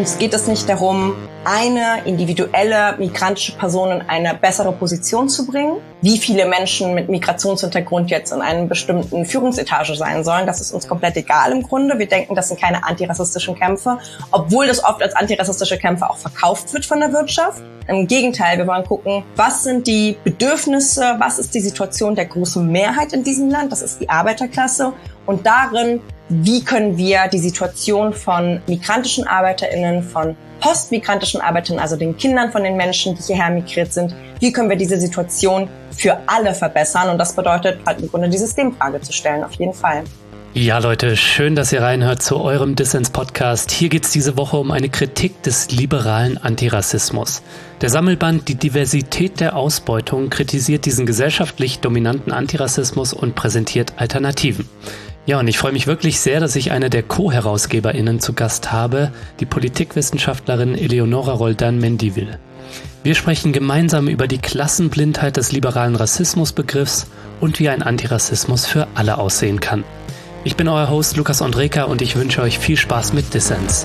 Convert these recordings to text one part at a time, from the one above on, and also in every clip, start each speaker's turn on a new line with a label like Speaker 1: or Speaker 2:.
Speaker 1: Uns geht es nicht darum, eine individuelle migrantische Person in eine bessere Position zu bringen. Wie viele Menschen mit Migrationshintergrund jetzt in einer bestimmten Führungsetage sein sollen, das ist uns komplett egal im Grunde. Wir denken, das sind keine antirassistischen Kämpfe, obwohl das oft als antirassistische Kämpfe auch verkauft wird von der Wirtschaft. Im Gegenteil, wir wollen gucken, was sind die Bedürfnisse, was ist die Situation der großen Mehrheit in diesem Land, das ist die Arbeiterklasse. Und darin, wie können wir die Situation von migrantischen ArbeiterInnen, von postmigrantischen ArbeiterInnen, also den Kindern von den Menschen, die hierher migriert sind, wie können wir diese Situation für alle verbessern? Und das bedeutet halt im Grunde die Systemfrage zu stellen, auf jeden Fall.
Speaker 2: Ja, Leute, schön, dass ihr reinhört zu eurem Dissens-Podcast. Hier geht's diese Woche um eine Kritik des liberalen Antirassismus. Der Sammelband Die Diversität der Ausbeutung kritisiert diesen gesellschaftlich dominanten Antirassismus und präsentiert Alternativen. Ja, und ich freue mich wirklich sehr, dass ich eine der Co-HerausgeberInnen zu Gast habe, die Politikwissenschaftlerin Eleonora Roldan-Mendivil. Wir sprechen gemeinsam über die Klassenblindheit des liberalen Rassismusbegriffs und wie ein Antirassismus für alle aussehen kann. Ich bin euer Host Lukas Andreka und ich wünsche euch viel Spaß mit Dissens.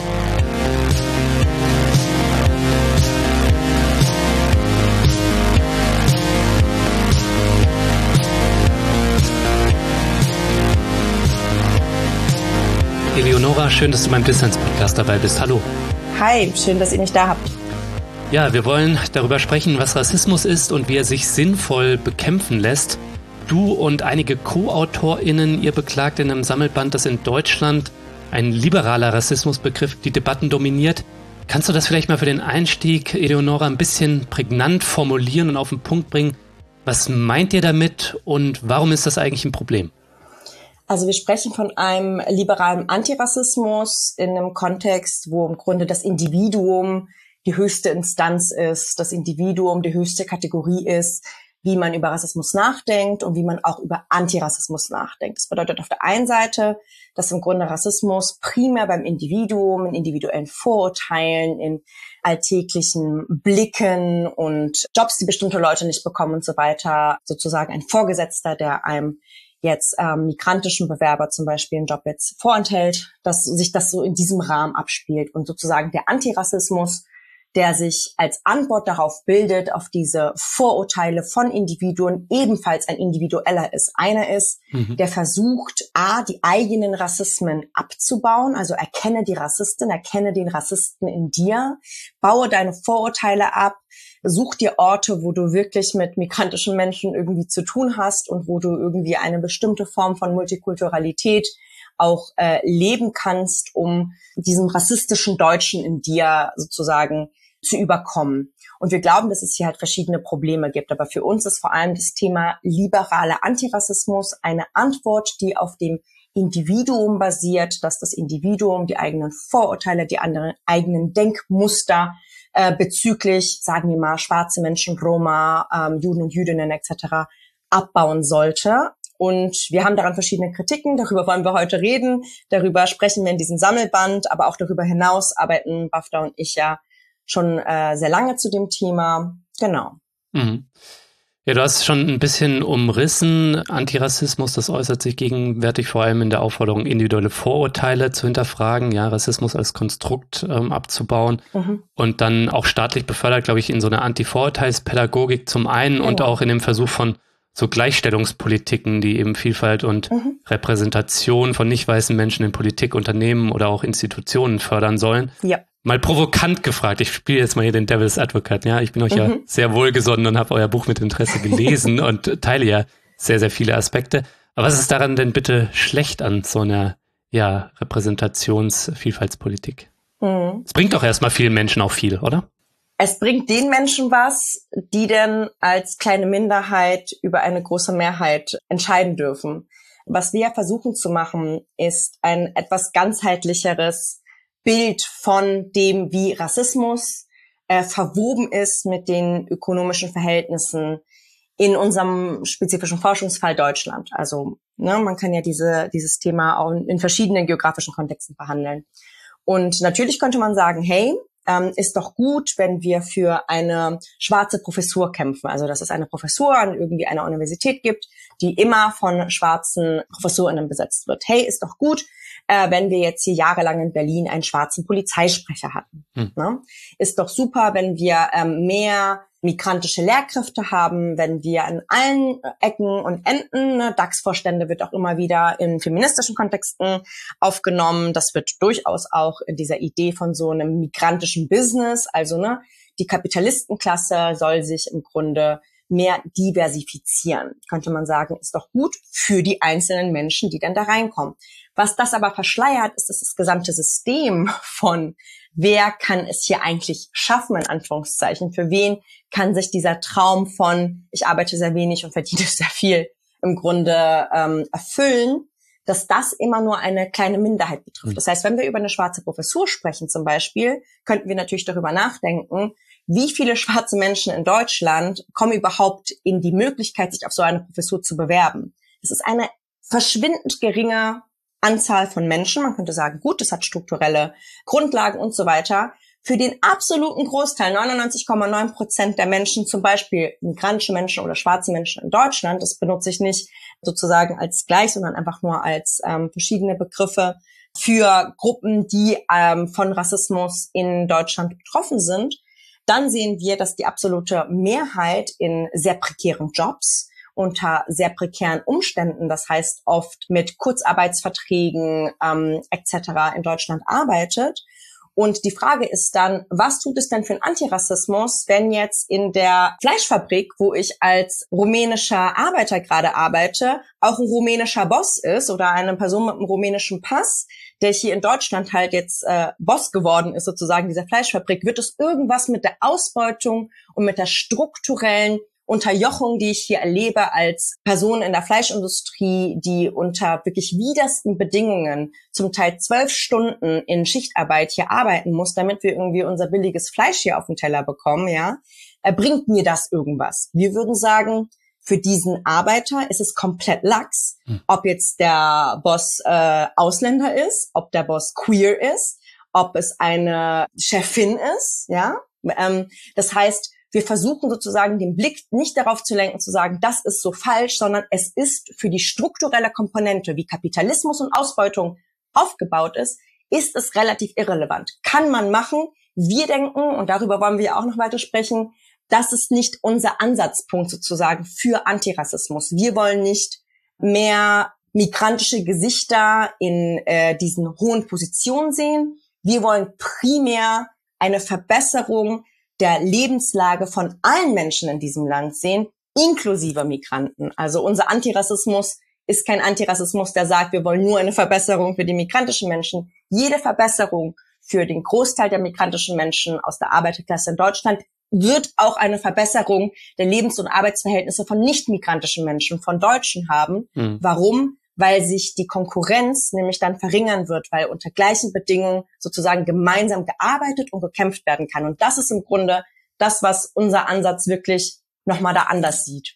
Speaker 2: Eleonora, schön, dass du beim Dissens-Podcast dabei bist. Hallo.
Speaker 1: Hi, schön, dass ihr mich da habt.
Speaker 2: Ja, wir wollen darüber sprechen, was Rassismus ist und wie er sich sinnvoll bekämpfen lässt. Du und einige Co-AutorInnen, ihr beklagt in einem Sammelband, dass in Deutschland ein liberaler Rassismusbegriff die Debatten dominiert. Kannst du das vielleicht mal für den Einstieg, Eleonora, ein bisschen prägnant formulieren und auf den Punkt bringen? Was meint ihr damit und warum ist das eigentlich ein Problem?
Speaker 1: Also wir sprechen von einem liberalen Antirassismus in einem Kontext, wo im Grunde das Individuum die höchste Instanz ist, das Individuum die höchste Kategorie ist, wie man über Rassismus nachdenkt und wie man auch über Antirassismus nachdenkt. Das bedeutet auf der einen Seite, dass im Grunde Rassismus primär beim Individuum, in individuellen Vorurteilen, in alltäglichen Blicken und Jobs, die bestimmte Leute nicht bekommen und so weiter, sozusagen ein Vorgesetzter, der einem jetzt migrantischen Bewerber zum Beispiel einen Job jetzt vorenthält, dass sich das so in diesem Rahmen abspielt und sozusagen der Antirassismus, der sich als Antwort darauf bildet, auf diese Vorurteile von Individuen, ebenfalls ein individueller ist. Einer ist, der versucht, die eigenen Rassismen abzubauen, also erkenne die Rassistin, erkenne den Rassisten in dir, baue deine Vorurteile ab, such dir Orte, wo du wirklich mit migrantischen Menschen irgendwie zu tun hast und wo du irgendwie eine bestimmte Form von Multikulturalität auch leben kannst, um diesem rassistischen Deutschen in dir sozusagen zu überkommen. Und wir glauben, dass es hier halt verschiedene Probleme gibt. Aber für uns ist vor allem das Thema liberaler Antirassismus eine Antwort, die auf dem Individuum basiert, dass das Individuum die eigenen Vorurteile, die anderen eigenen Denkmuster bezüglich, sagen wir mal, schwarze Menschen, Roma, Juden und Jüdinnen etc. abbauen sollte. Und wir haben daran verschiedene Kritiken, darüber wollen wir heute reden, darüber sprechen wir in diesem Sammelband, aber auch darüber hinaus arbeiten Bafta und ich ja schon sehr lange zu dem Thema. Genau.
Speaker 2: Mhm. Ja, du hast schon ein bisschen umrissen. Antirassismus, das äußert sich gegenwärtig vor allem in der Aufforderung, individuelle Vorurteile zu hinterfragen, ja, Rassismus als Konstrukt abzubauen und dann auch staatlich befördert, glaube ich, in so einer Anti-Vorurteilspädagogik zum einen und auch in dem Versuch von so Gleichstellungspolitiken, die eben Vielfalt und Repräsentation von nicht weißen Menschen in Politik, Unternehmen oder auch Institutionen fördern sollen.
Speaker 1: Ja.
Speaker 2: Mal provokant gefragt, ich spiele jetzt mal hier den Devil's Advocate, ja, ich bin euch ja sehr wohlgesonnen und habe euer Buch mit Interesse gelesen und teile ja sehr, sehr viele Aspekte. Aber was ist daran denn bitte schlecht an so einer, ja, Repräsentations-Vielfaltspolitik? Es bringt doch erstmal vielen Menschen auch viel, oder?
Speaker 1: Es bringt den Menschen was, die denn als kleine Minderheit über eine große Mehrheit entscheiden dürfen. Was wir versuchen zu machen, ist ein etwas ganzheitlicheres Bild von dem, wie Rassismus verwoben ist mit den ökonomischen Verhältnissen in unserem spezifischen Forschungsfall Deutschland. Also man kann ja dieses Thema auch in verschiedenen geografischen Kontexten behandeln. Und natürlich könnte man sagen, hey, ist doch gut, wenn wir für eine schwarze Professur kämpfen. Also dass es eine Professur an irgendwie einer Universität gibt, die immer von schwarzen Professorinnen besetzt wird. Hey, ist doch gut, wenn wir jetzt hier jahrelang in Berlin einen schwarzen Polizeisprecher hatten. Ne? Ist doch super, wenn wir mehr migrantische Lehrkräfte haben, wenn wir an allen Ecken und Enden, ne, DAX-Vorstände wird auch immer wieder in feministischen Kontexten aufgenommen. Das wird durchaus auch in dieser Idee von so einem migrantischen Business, also ne, die Kapitalistenklasse soll sich im Grunde mehr diversifizieren. Könnte man sagen, ist doch gut für die einzelnen Menschen, die dann da reinkommen. Was das aber verschleiert, ist das gesamte System von wer kann es hier eigentlich schaffen, in Anführungszeichen. Für wen kann sich dieser Traum von ich arbeite sehr wenig und verdiene sehr viel im Grunde erfüllen, dass das immer nur eine kleine Minderheit betrifft. Das heißt, wenn wir über eine schwarze Professur sprechen zum Beispiel, könnten wir natürlich darüber nachdenken, wie viele schwarze Menschen in Deutschland kommen überhaupt in die Möglichkeit, sich auf so eine Professur zu bewerben. Es ist eine verschwindend geringe Anzahl von Menschen. Man könnte sagen, gut, das hat strukturelle Grundlagen und so weiter. Für den absoluten Großteil, 99,9% der Menschen, zum Beispiel migrantische Menschen oder schwarze Menschen in Deutschland, das benutze ich nicht sozusagen als gleich, sondern einfach nur als verschiedene Begriffe für Gruppen, die von Rassismus in Deutschland betroffen sind, dann sehen wir, dass die absolute Mehrheit in sehr prekären Jobs, unter sehr prekären Umständen, das heißt oft mit Kurzarbeitsverträgen etc. in Deutschland arbeitet. Und die Frage ist dann, was tut es denn für einen Antirassismus, wenn jetzt in der Fleischfabrik, wo ich als rumänischer Arbeiter gerade arbeite, auch ein rumänischer Boss ist oder eine Person mit einem rumänischen Pass, der hier in Deutschland halt jetzt Boss geworden ist, sozusagen dieser Fleischfabrik, wird es irgendwas mit der Ausbeutung und mit der strukturellen Unterjochung, die ich hier erlebe als Person in der Fleischindustrie, die unter wirklich widersten Bedingungen zum Teil 12 Stunden in Schichtarbeit hier arbeiten muss, damit wir irgendwie unser billiges Fleisch hier auf den Teller bekommen, ja, bringt mir das irgendwas? Wir würden sagen, für diesen Arbeiter ist es komplett Lachs, ob jetzt der Boss Ausländer ist, ob der Boss queer ist, ob es eine Chefin ist, ja. Das heißt, wir versuchen sozusagen den Blick nicht darauf zu lenken, zu sagen, das ist so falsch, sondern es ist für die strukturelle Komponente, wie Kapitalismus und Ausbeutung aufgebaut ist es relativ irrelevant. Kann man machen. Wir denken, und darüber wollen wir auch noch weiter sprechen, das ist nicht unser Ansatzpunkt sozusagen für Antirassismus. Wir wollen nicht mehr migrantische Gesichter in diesen hohen Positionen sehen. Wir wollen primär eine Verbesserung der Lebenslage von allen Menschen in diesem Land sehen, inklusive Migranten. Also unser Antirassismus ist kein Antirassismus, der sagt, wir wollen nur eine Verbesserung für die migrantischen Menschen. Jede Verbesserung für den Großteil der migrantischen Menschen aus der Arbeiterklasse in Deutschland wird auch eine Verbesserung der Lebens- und Arbeitsverhältnisse von nicht-migrantischen Menschen, von Deutschen haben. Warum? Weil sich die Konkurrenz nämlich dann verringern wird, weil unter gleichen Bedingungen sozusagen gemeinsam gearbeitet und gekämpft werden kann. Und das ist im Grunde das, was unser Ansatz wirklich nochmal da anders sieht.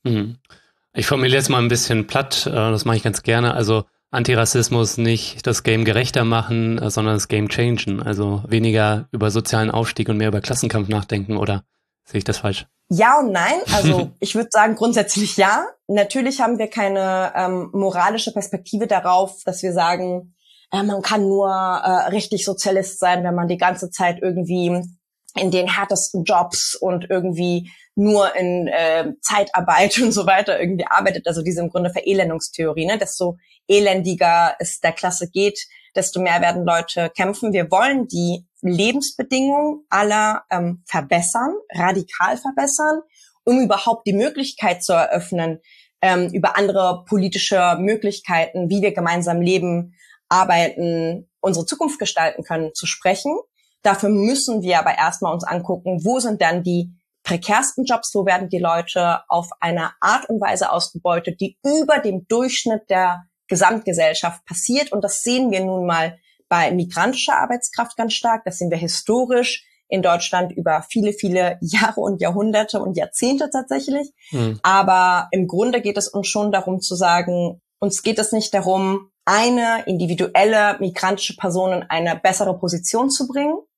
Speaker 2: Ich formuliere jetzt mal ein bisschen platt, das mache ich ganz gerne. Also Antirassismus nicht das Game gerechter machen, sondern das Game changen. Also weniger über sozialen Aufstieg und mehr über Klassenkampf nachdenken, oder sehe ich das falsch?
Speaker 1: Ja und nein. Also ich würde sagen grundsätzlich ja. Natürlich haben wir keine moralische Perspektive darauf, dass wir sagen, man kann nur richtig Sozialist sein, wenn man die ganze Zeit irgendwie in den härtesten Jobs und irgendwie nur in Zeitarbeit und so weiter irgendwie arbeitet. Also diese im Grunde Verelendungstheorie, ne? Desto elendiger es der Klasse geht, desto mehr werden Leute kämpfen. Wir wollen die Lebensbedingungen aller verbessern, radikal verbessern, um überhaupt die Möglichkeit zu eröffnen, über andere politische Möglichkeiten, wie wir gemeinsam leben, arbeiten, unsere Zukunft gestalten können, zu sprechen. Dafür müssen wir aber erstmal uns angucken, wo sind dann die prekärsten Jobs, wo werden die Leute auf eine Art und Weise ausgebeutet, die über dem Durchschnitt der Gesamtgesellschaft passiert. Und das sehen wir nun mal bei migrantischer Arbeitskraft ganz stark. Das sehen wir historisch in Deutschland über viele, viele Jahre und Jahrhunderte und Jahrzehnte tatsächlich. Aber im Grunde geht es uns schon darum zu sagen, uns geht es nicht darum, eine individuelle migrantische Person in eine bessere Position zu bringen,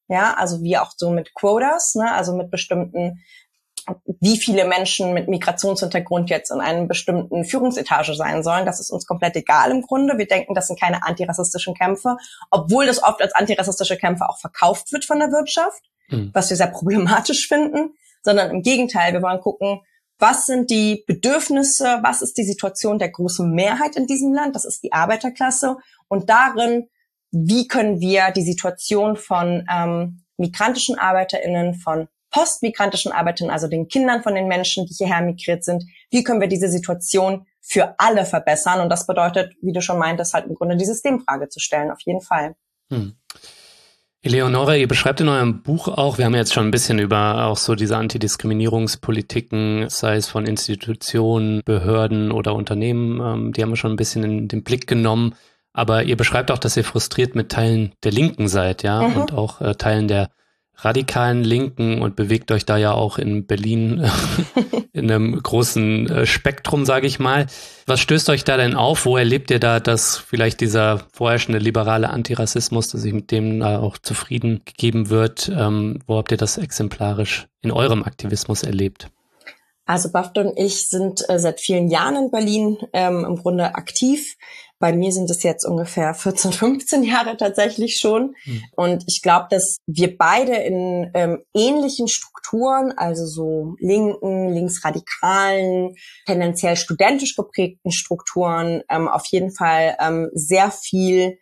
Speaker 1: ja, also wie auch so mit Quotas, ne, also mit bestimmten, wie viele Menschen mit Migrationshintergrund jetzt in einer bestimmten Führungsetage sein sollen. Das ist uns komplett egal im Grunde. Wir denken, das sind keine antirassistischen Kämpfe, obwohl das oft als antirassistische Kämpfe auch verkauft wird von der Wirtschaft, was wir sehr problematisch finden, sondern im Gegenteil, wir wollen gucken, was sind die Bedürfnisse, was ist die Situation der großen Mehrheit in diesem Land, das ist die Arbeiterklasse, und darin, wie können wir die Situation von migrantischen ArbeiterInnen, von postmigrantischen Arbeitern, also den Kindern von den Menschen, die hierher migriert sind, wie können wir diese Situation für alle verbessern? Und das bedeutet, wie du schon meintest, halt im Grunde die Systemfrage zu stellen, auf jeden Fall.
Speaker 2: Eleonora, ihr beschreibt in eurem Buch auch, wir haben jetzt schon ein bisschen über auch so diese Antidiskriminierungspolitiken, sei es von Institutionen, Behörden oder Unternehmen, die haben wir schon ein bisschen in den Blick genommen. Aber ihr beschreibt auch, dass ihr frustriert mit Teilen der Linken seid, ja, und auch Teilen der radikalen Linken und bewegt euch da ja auch in Berlin in einem großen Spektrum, sage ich mal. Was stößt euch da denn auf? Wo erlebt ihr da, dass vielleicht dieser vorherrschende liberale Antirassismus, dass sich mit dem auch zufrieden gegeben wird? Wo habt ihr das exemplarisch in eurem Aktivismus erlebt?
Speaker 1: Also Bafta und ich sind seit vielen Jahren in Berlin im Grunde aktiv. Bei mir sind es jetzt ungefähr 14, 15 Jahre tatsächlich schon. Und ich glaube, dass wir beide in ähnlichen Strukturen, also so linken, linksradikalen, tendenziell studentisch geprägten Strukturen, auf jeden Fall sehr viel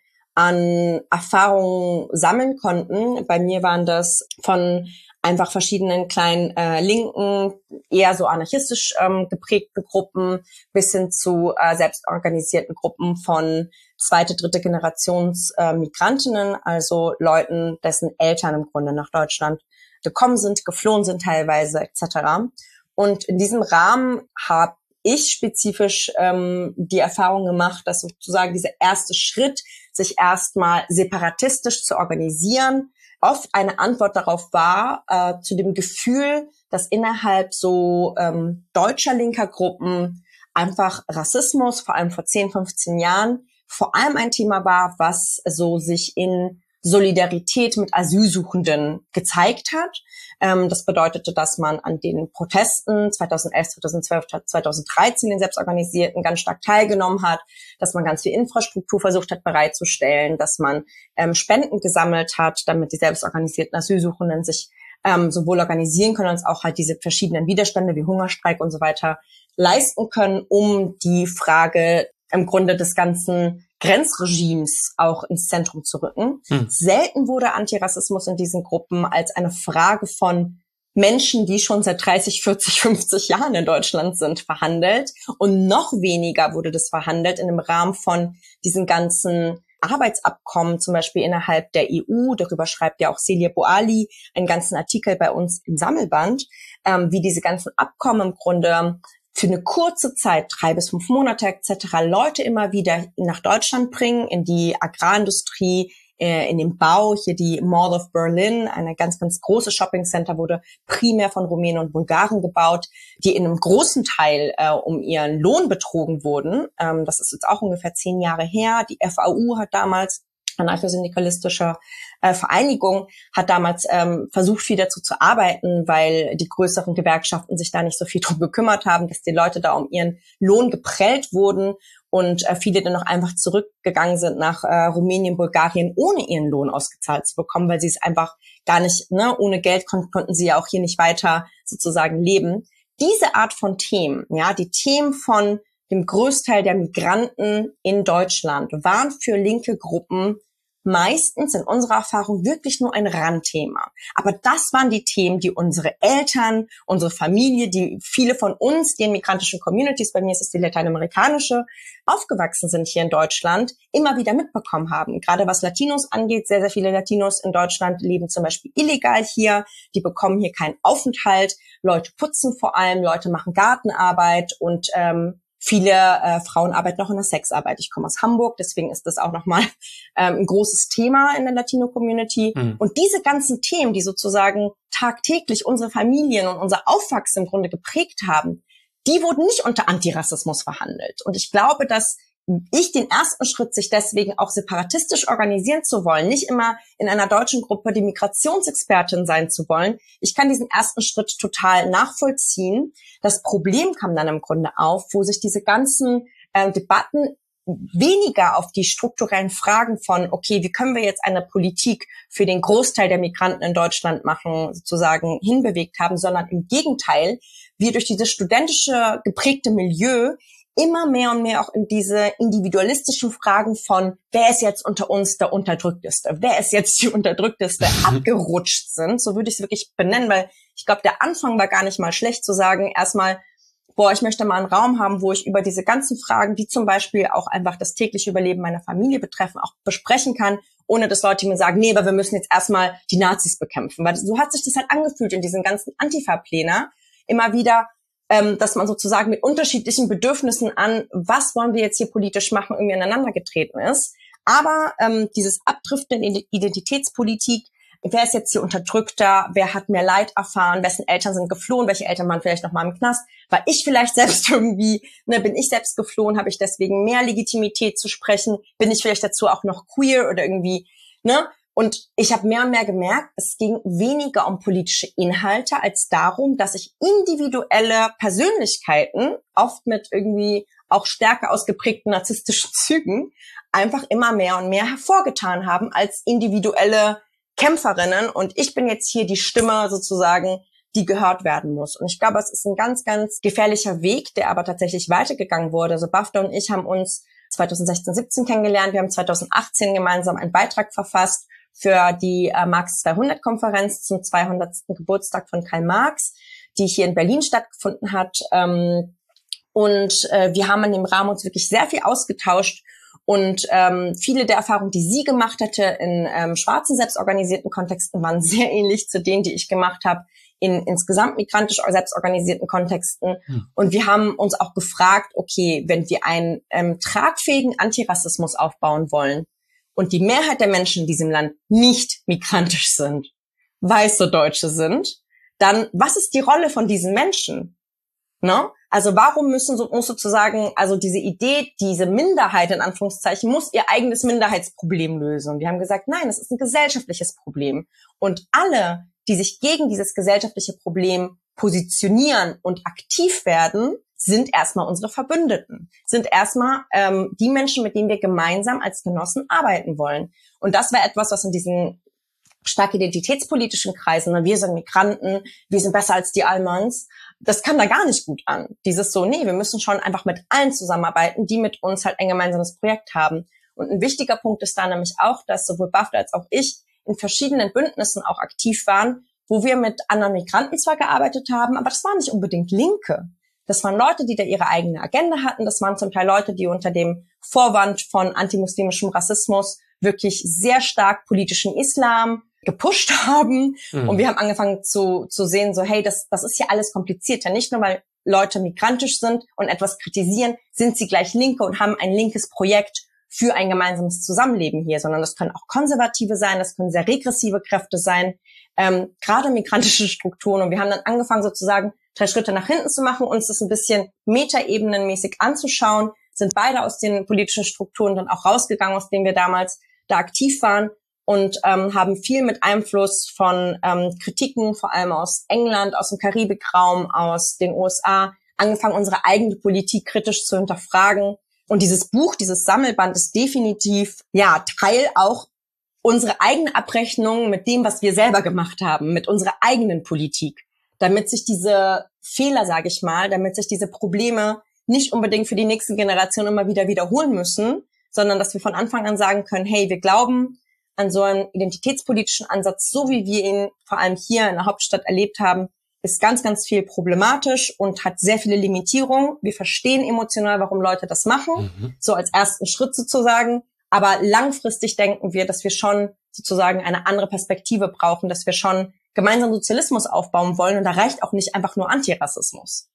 Speaker 1: an Erfahrungen sammeln konnten. Bei mir waren das von einfach verschiedenen kleinen linken, eher so anarchistisch geprägten Gruppen bis hin zu selbstorganisierten Gruppen von zweite, dritte Generations Migrantinnen, also Leuten, dessen Eltern im Grunde nach Deutschland gekommen sind, geflohen sind teilweise etc. Und in diesem Rahmen habe ich spezifisch die Erfahrung gemacht, dass sozusagen dieser erste Schritt, sich erstmal separatistisch zu organisieren, oft eine Antwort darauf war, zu dem Gefühl, dass innerhalb so deutscher linker Gruppen einfach Rassismus, vor allem vor 10, 15 Jahren, vor allem ein Thema war, was so sich in Solidarität mit Asylsuchenden gezeigt hat. Das bedeutete, dass man an den Protesten 2011, 2012, 2013, den selbstorganisierten, ganz stark teilgenommen hat, dass man ganz viel Infrastruktur versucht hat bereitzustellen, dass man Spenden gesammelt hat, damit die selbstorganisierten Asylsuchenden sich sowohl organisieren können, als auch halt diese verschiedenen Widerstände wie Hungerstreik und so weiter leisten können, um die Frage im Grunde des ganzen Grenzregimes auch ins Zentrum zu rücken. Selten wurde Antirassismus in diesen Gruppen als eine Frage von Menschen, die schon seit 30, 40, 50 Jahren in Deutschland sind, verhandelt. Und noch weniger wurde das verhandelt in dem Rahmen von diesen ganzen Arbeitsabkommen, zum Beispiel innerhalb der EU. Darüber schreibt ja auch Celia Boali einen ganzen Artikel bei uns im Sammelband, wie diese ganzen Abkommen im Grunde für eine kurze Zeit, 3 bis 5 Monate etc., Leute immer wieder nach Deutschland bringen, in die Agrarindustrie, in den Bau. Hier die Mall of Berlin, eine ganz, ganz große Shoppingcenter, wurde primär von Rumänen und Bulgaren gebaut, die in einem großen Teil um ihren Lohn betrogen wurden. Das ist jetzt auch ungefähr 10 Jahre her. Die FAU hat damals, anarchosyndikalistische Vereinigung, hat damals versucht, viel dazu zu arbeiten, weil die größeren Gewerkschaften sich da nicht so viel drum gekümmert haben, dass die Leute da um ihren Lohn geprellt wurden und viele dann noch einfach zurückgegangen sind nach Rumänien, Bulgarien, ohne ihren Lohn ausgezahlt zu bekommen, weil sie es einfach gar nicht, ohne Geld konnten sie ja auch hier nicht weiter sozusagen leben. Diese Art von Themen, ja, die Themen von dem Großteil der Migranten in Deutschland waren für linke Gruppen meistens in unserer Erfahrung wirklich nur ein Randthema. Aber das waren die Themen, die unsere Eltern, unsere Familie, die viele von uns, die in migrantischen Communities, bei mir ist es die lateinamerikanische, aufgewachsen sind hier in Deutschland, immer wieder mitbekommen haben. Gerade was Latinos angeht, sehr, sehr viele Latinos in Deutschland leben zum Beispiel illegal hier, die bekommen hier keinen Aufenthalt, Leute putzen vor allem, Leute machen Gartenarbeit und viele Frauen arbeiten noch in der Sexarbeit. Ich komme aus Hamburg, deswegen ist das auch nochmal ein großes Thema in der Latino-Community. Und diese ganzen Themen, die sozusagen tagtäglich unsere Familien und unser Aufwachsen im Grunde geprägt haben, die wurden nicht unter Antirassismus verhandelt. Und ich glaube, dass ich den ersten Schritt, sich deswegen auch separatistisch organisieren zu wollen, nicht immer in einer deutschen Gruppe die Migrationsexpertin sein zu wollen, ich kann diesen ersten Schritt total nachvollziehen. Das Problem kam dann im Grunde auf, wo sich diese ganzen Debatten weniger auf die strukturellen Fragen von, okay, wie können wir jetzt eine Politik für den Großteil der Migranten in Deutschland machen, sozusagen hinbewegt haben, sondern im Gegenteil, wir durch dieses studentische geprägte Milieu immer mehr und mehr auch in diese individualistischen Fragen von, wer ist jetzt unter uns der Unterdrückteste, wer ist jetzt die Unterdrückteste, abgerutscht sind. So würde ich es wirklich benennen, weil ich glaube, der Anfang war gar nicht mal schlecht zu sagen, erstmal, ich möchte mal einen Raum haben, wo ich über diese ganzen Fragen, die zum Beispiel auch einfach das tägliche Überleben meiner Familie betreffen, auch besprechen kann, ohne dass Leute mir sagen, nee, aber wir müssen jetzt erstmal die Nazis bekämpfen. Weil so hat sich das halt angefühlt in diesen ganzen Antifa-Plänen. Immer wieder, dass man sozusagen mit unterschiedlichen Bedürfnissen an, was wollen wir jetzt hier politisch machen, irgendwie aneinander getreten ist. Aber dieses Abdriften in Identitätspolitik, wer ist jetzt hier Unterdrückter, wer hat mehr Leid erfahren, wessen Eltern sind geflohen, welche Eltern waren vielleicht noch mal im Knast, war ich vielleicht selbst irgendwie, bin ich selbst geflohen, habe ich deswegen mehr Legitimität zu sprechen, bin ich vielleicht dazu auch noch queer oder irgendwie, Und ich habe mehr und mehr gemerkt, es ging weniger um politische Inhalte als darum, dass sich individuelle Persönlichkeiten, oft mit irgendwie auch stärker ausgeprägten narzisstischen Zügen, einfach immer mehr und mehr hervorgetan haben als individuelle Kämpferinnen. Und ich bin jetzt hier die Stimme sozusagen, die gehört werden muss. Und ich glaube, es ist ein ganz, ganz gefährlicher Weg, der aber tatsächlich weitergegangen wurde. Also Bafta und ich haben uns 2016, 17 kennengelernt. Wir haben 2018 gemeinsam einen Beitrag verfasst für die Marx 200-Konferenz zum 200. Geburtstag von Karl Marx, die hier in Berlin stattgefunden hat. Und wir haben in dem Rahmen uns wirklich sehr viel ausgetauscht. Und viele der Erfahrungen, die sie gemacht hatte in schwarzen, selbstorganisierten Kontexten, waren sehr ähnlich zu denen, die ich gemacht habe in insgesamt migrantisch selbstorganisierten Kontexten. Und wir haben uns auch gefragt, okay, wenn wir einen tragfähigen Antirassismus aufbauen wollen und die Mehrheit der Menschen in diesem Land nicht migrantisch sind, weiße Deutsche sind, dann was ist die Rolle von diesen Menschen? Ne? Also warum muss sozusagen, also diese Idee, diese Minderheit in Anführungszeichen, muss ihr eigenes Minderheitsproblem lösen. Und wir haben gesagt, nein, es ist ein gesellschaftliches Problem. Und alle, die sich gegen dieses gesellschaftliche Problem positionieren und aktiv werden, sind erstmal unsere Verbündeten, sind erstmal die Menschen, mit denen wir gemeinsam als Genossen arbeiten wollen. Und das war etwas, was in diesen stark identitätspolitischen Kreisen, wir sind Migranten, wir sind besser als die Almans, das kam da gar nicht gut an. Dieses so, nee, wir müssen schon einfach mit allen zusammenarbeiten, die mit uns halt ein gemeinsames Projekt haben. Und ein wichtiger Punkt ist da nämlich auch, dass sowohl Bafta als auch ich in verschiedenen Bündnissen auch aktiv waren, wo wir mit anderen Migranten zwar gearbeitet haben, aber das waren nicht unbedingt Linke. Das waren Leute, die da ihre eigene Agenda hatten. Das waren zum Teil Leute, die unter dem Vorwand von antimuslimischem Rassismus wirklich sehr stark politischen Islam gepusht haben. Und wir haben angefangen zu sehen, so hey, das ist hier alles komplizierter. Nicht nur, weil Leute migrantisch sind und etwas kritisieren, sind sie gleich Linke und haben ein linkes Projekt für ein gemeinsames Zusammenleben hier, sondern das können auch Konservative sein, das können sehr regressive Kräfte sein, gerade migrantische Strukturen. Und wir haben dann angefangen sozusagen 3 Schritte nach hinten zu machen, uns das ein bisschen metaebenenmäßig anzuschauen, sind beide aus den politischen Strukturen dann auch rausgegangen, aus denen wir damals da aktiv waren und haben viel mit Einfluss von Kritiken, vor allem aus England, aus dem Karibikraum, aus den USA, angefangen, unsere eigene Politik kritisch zu hinterfragen. Und dieses Buch, dieses Sammelband ist definitiv Teil auch unsere eigene Abrechnung mit dem, was wir selber gemacht haben, mit unserer eigenen Politik, damit sich diese Fehler, sage ich mal, damit sich diese Probleme nicht unbedingt für die nächste Generation immer wieder wiederholen müssen, sondern dass wir von Anfang an sagen können, hey, wir glauben an so einen identitätspolitischen Ansatz, so wie wir ihn vor allem hier in der Hauptstadt erlebt haben, ist ganz, ganz viel problematisch und hat sehr viele Limitierungen. Wir verstehen emotional, warum Leute das machen, so als ersten Schritt sozusagen. Aber langfristig denken wir, dass wir schon sozusagen eine andere Perspektive brauchen, dass wir schon gemeinsam Sozialismus aufbauen wollen. Und da reicht auch nicht einfach nur Antirassismus.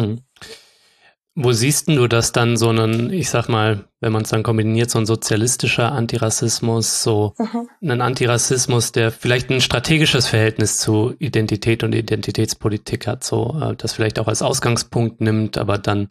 Speaker 2: Wo siehst du das dann so einen, ich sag mal, wenn man es dann kombiniert, so ein sozialistischer Antirassismus, so einen Antirassismus, der vielleicht ein strategisches Verhältnis zu Identität und Identitätspolitik hat, so das vielleicht auch als Ausgangspunkt nimmt, aber dann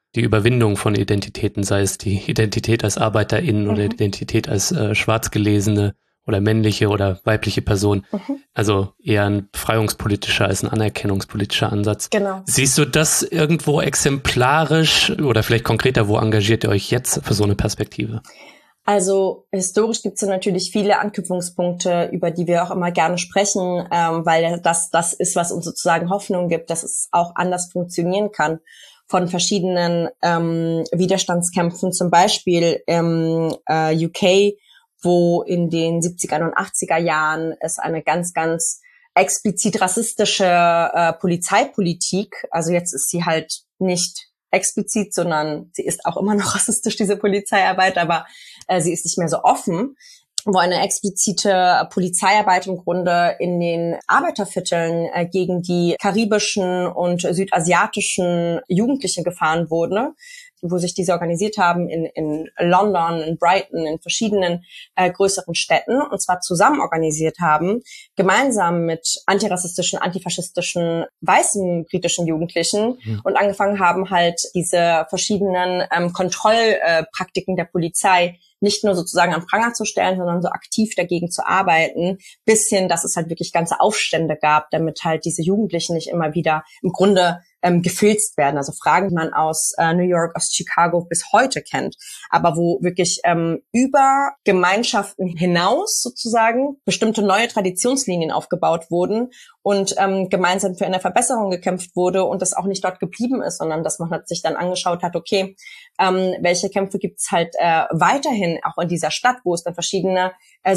Speaker 2: die Überwindung von Identitäten, sei es die Identität als ArbeiterInnen oder Identität als schwarzgelesene oder männliche oder weibliche Person. Also eher ein befreiungspolitischer als ein anerkennungspolitischer Ansatz.
Speaker 1: Genau.
Speaker 2: Siehst du das irgendwo exemplarisch oder vielleicht konkreter, wo engagiert ihr euch jetzt für so eine Perspektive?
Speaker 1: Also historisch gibt es natürlich viele Anknüpfungspunkte, über die wir auch immer gerne sprechen, weil das ist, was uns sozusagen Hoffnung gibt, dass es auch anders funktionieren kann. Von verschiedenen Widerstandskämpfen, zum Beispiel im UK, wo in den 70er und 80er Jahren es eine ganz, ganz explizit rassistische Polizeipolitik, also jetzt ist sie halt nicht explizit, sondern sie ist auch immer noch rassistisch, diese Polizeiarbeit, aber sie ist nicht mehr so offen, wo eine explizite Polizeiarbeit im Grunde in den Arbeitervierteln gegen die karibischen und südasiatischen Jugendlichen gefahren wurde, wo sich diese organisiert haben in London, in Brighton, in verschiedenen größeren Städten, und zwar zusammen organisiert haben, gemeinsam mit antirassistischen, antifaschistischen, weißen britischen Jugendlichen und angefangen haben, halt diese verschiedenen Kontrollpraktiken der Polizei nicht nur sozusagen am Pranger zu stellen, sondern so aktiv dagegen zu arbeiten, bis hin, dass es halt wirklich ganze Aufstände gab, damit halt diese Jugendlichen nicht immer wieder im Grunde gefilzt werden. Also Fragen, die man aus New York, aus Chicago bis heute kennt, aber wo wirklich über Gemeinschaften hinaus sozusagen bestimmte neue Traditionslinien aufgebaut wurden und gemeinsam für eine Verbesserung gekämpft wurde und das auch nicht dort geblieben ist, sondern dass man sich dann angeschaut hat, okay, welche Kämpfe gibt's halt weiterhin auch in dieser Stadt, wo es dann verschiedene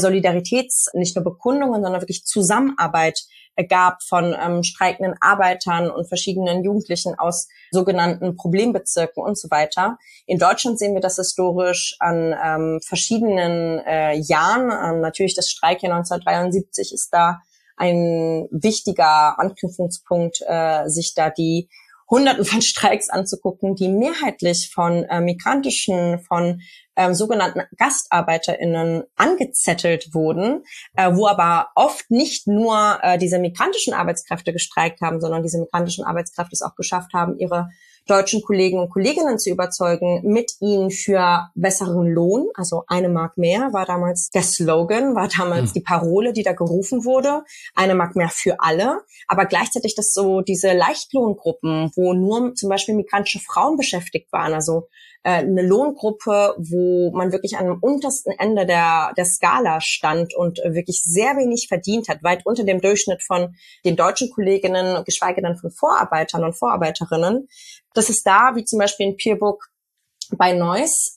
Speaker 1: nicht nur Bekundungen, sondern wirklich Zusammenarbeit gab von streikenden Arbeitern und verschiedenen Jugendlichen aus sogenannten Problembezirken und so weiter. In Deutschland sehen wir das historisch an verschiedenen Jahren. Natürlich das Streikjahr 1973 ist da ein wichtiger Anknüpfungspunkt, sich da die Hunderten von Streiks anzugucken, die mehrheitlich von migrantischen, von sogenannten GastarbeiterInnen angezettelt wurden, wo aber oft nicht nur diese migrantischen Arbeitskräfte gestreikt haben, sondern diese migrantischen Arbeitskräfte es auch geschafft haben, ihre deutschen Kollegen und Kolleginnen zu überzeugen, mit ihnen für besseren Lohn, also 1 Mark mehr, war damals der Slogan, war damals die Parole, die da gerufen wurde, 1 Mark mehr für alle, aber gleichzeitig das so diese Leichtlohngruppen, wo nur zum Beispiel migrantische Frauen beschäftigt waren, also eine Lohngruppe, wo man wirklich an dem untersten Ende der Skala stand und wirklich sehr wenig verdient hat, weit unter dem Durchschnitt von den deutschen Kolleginnen, geschweige denn von Vorarbeitern und Vorarbeiterinnen. Das ist da, wie zum Beispiel in Pierburg bei Neuss,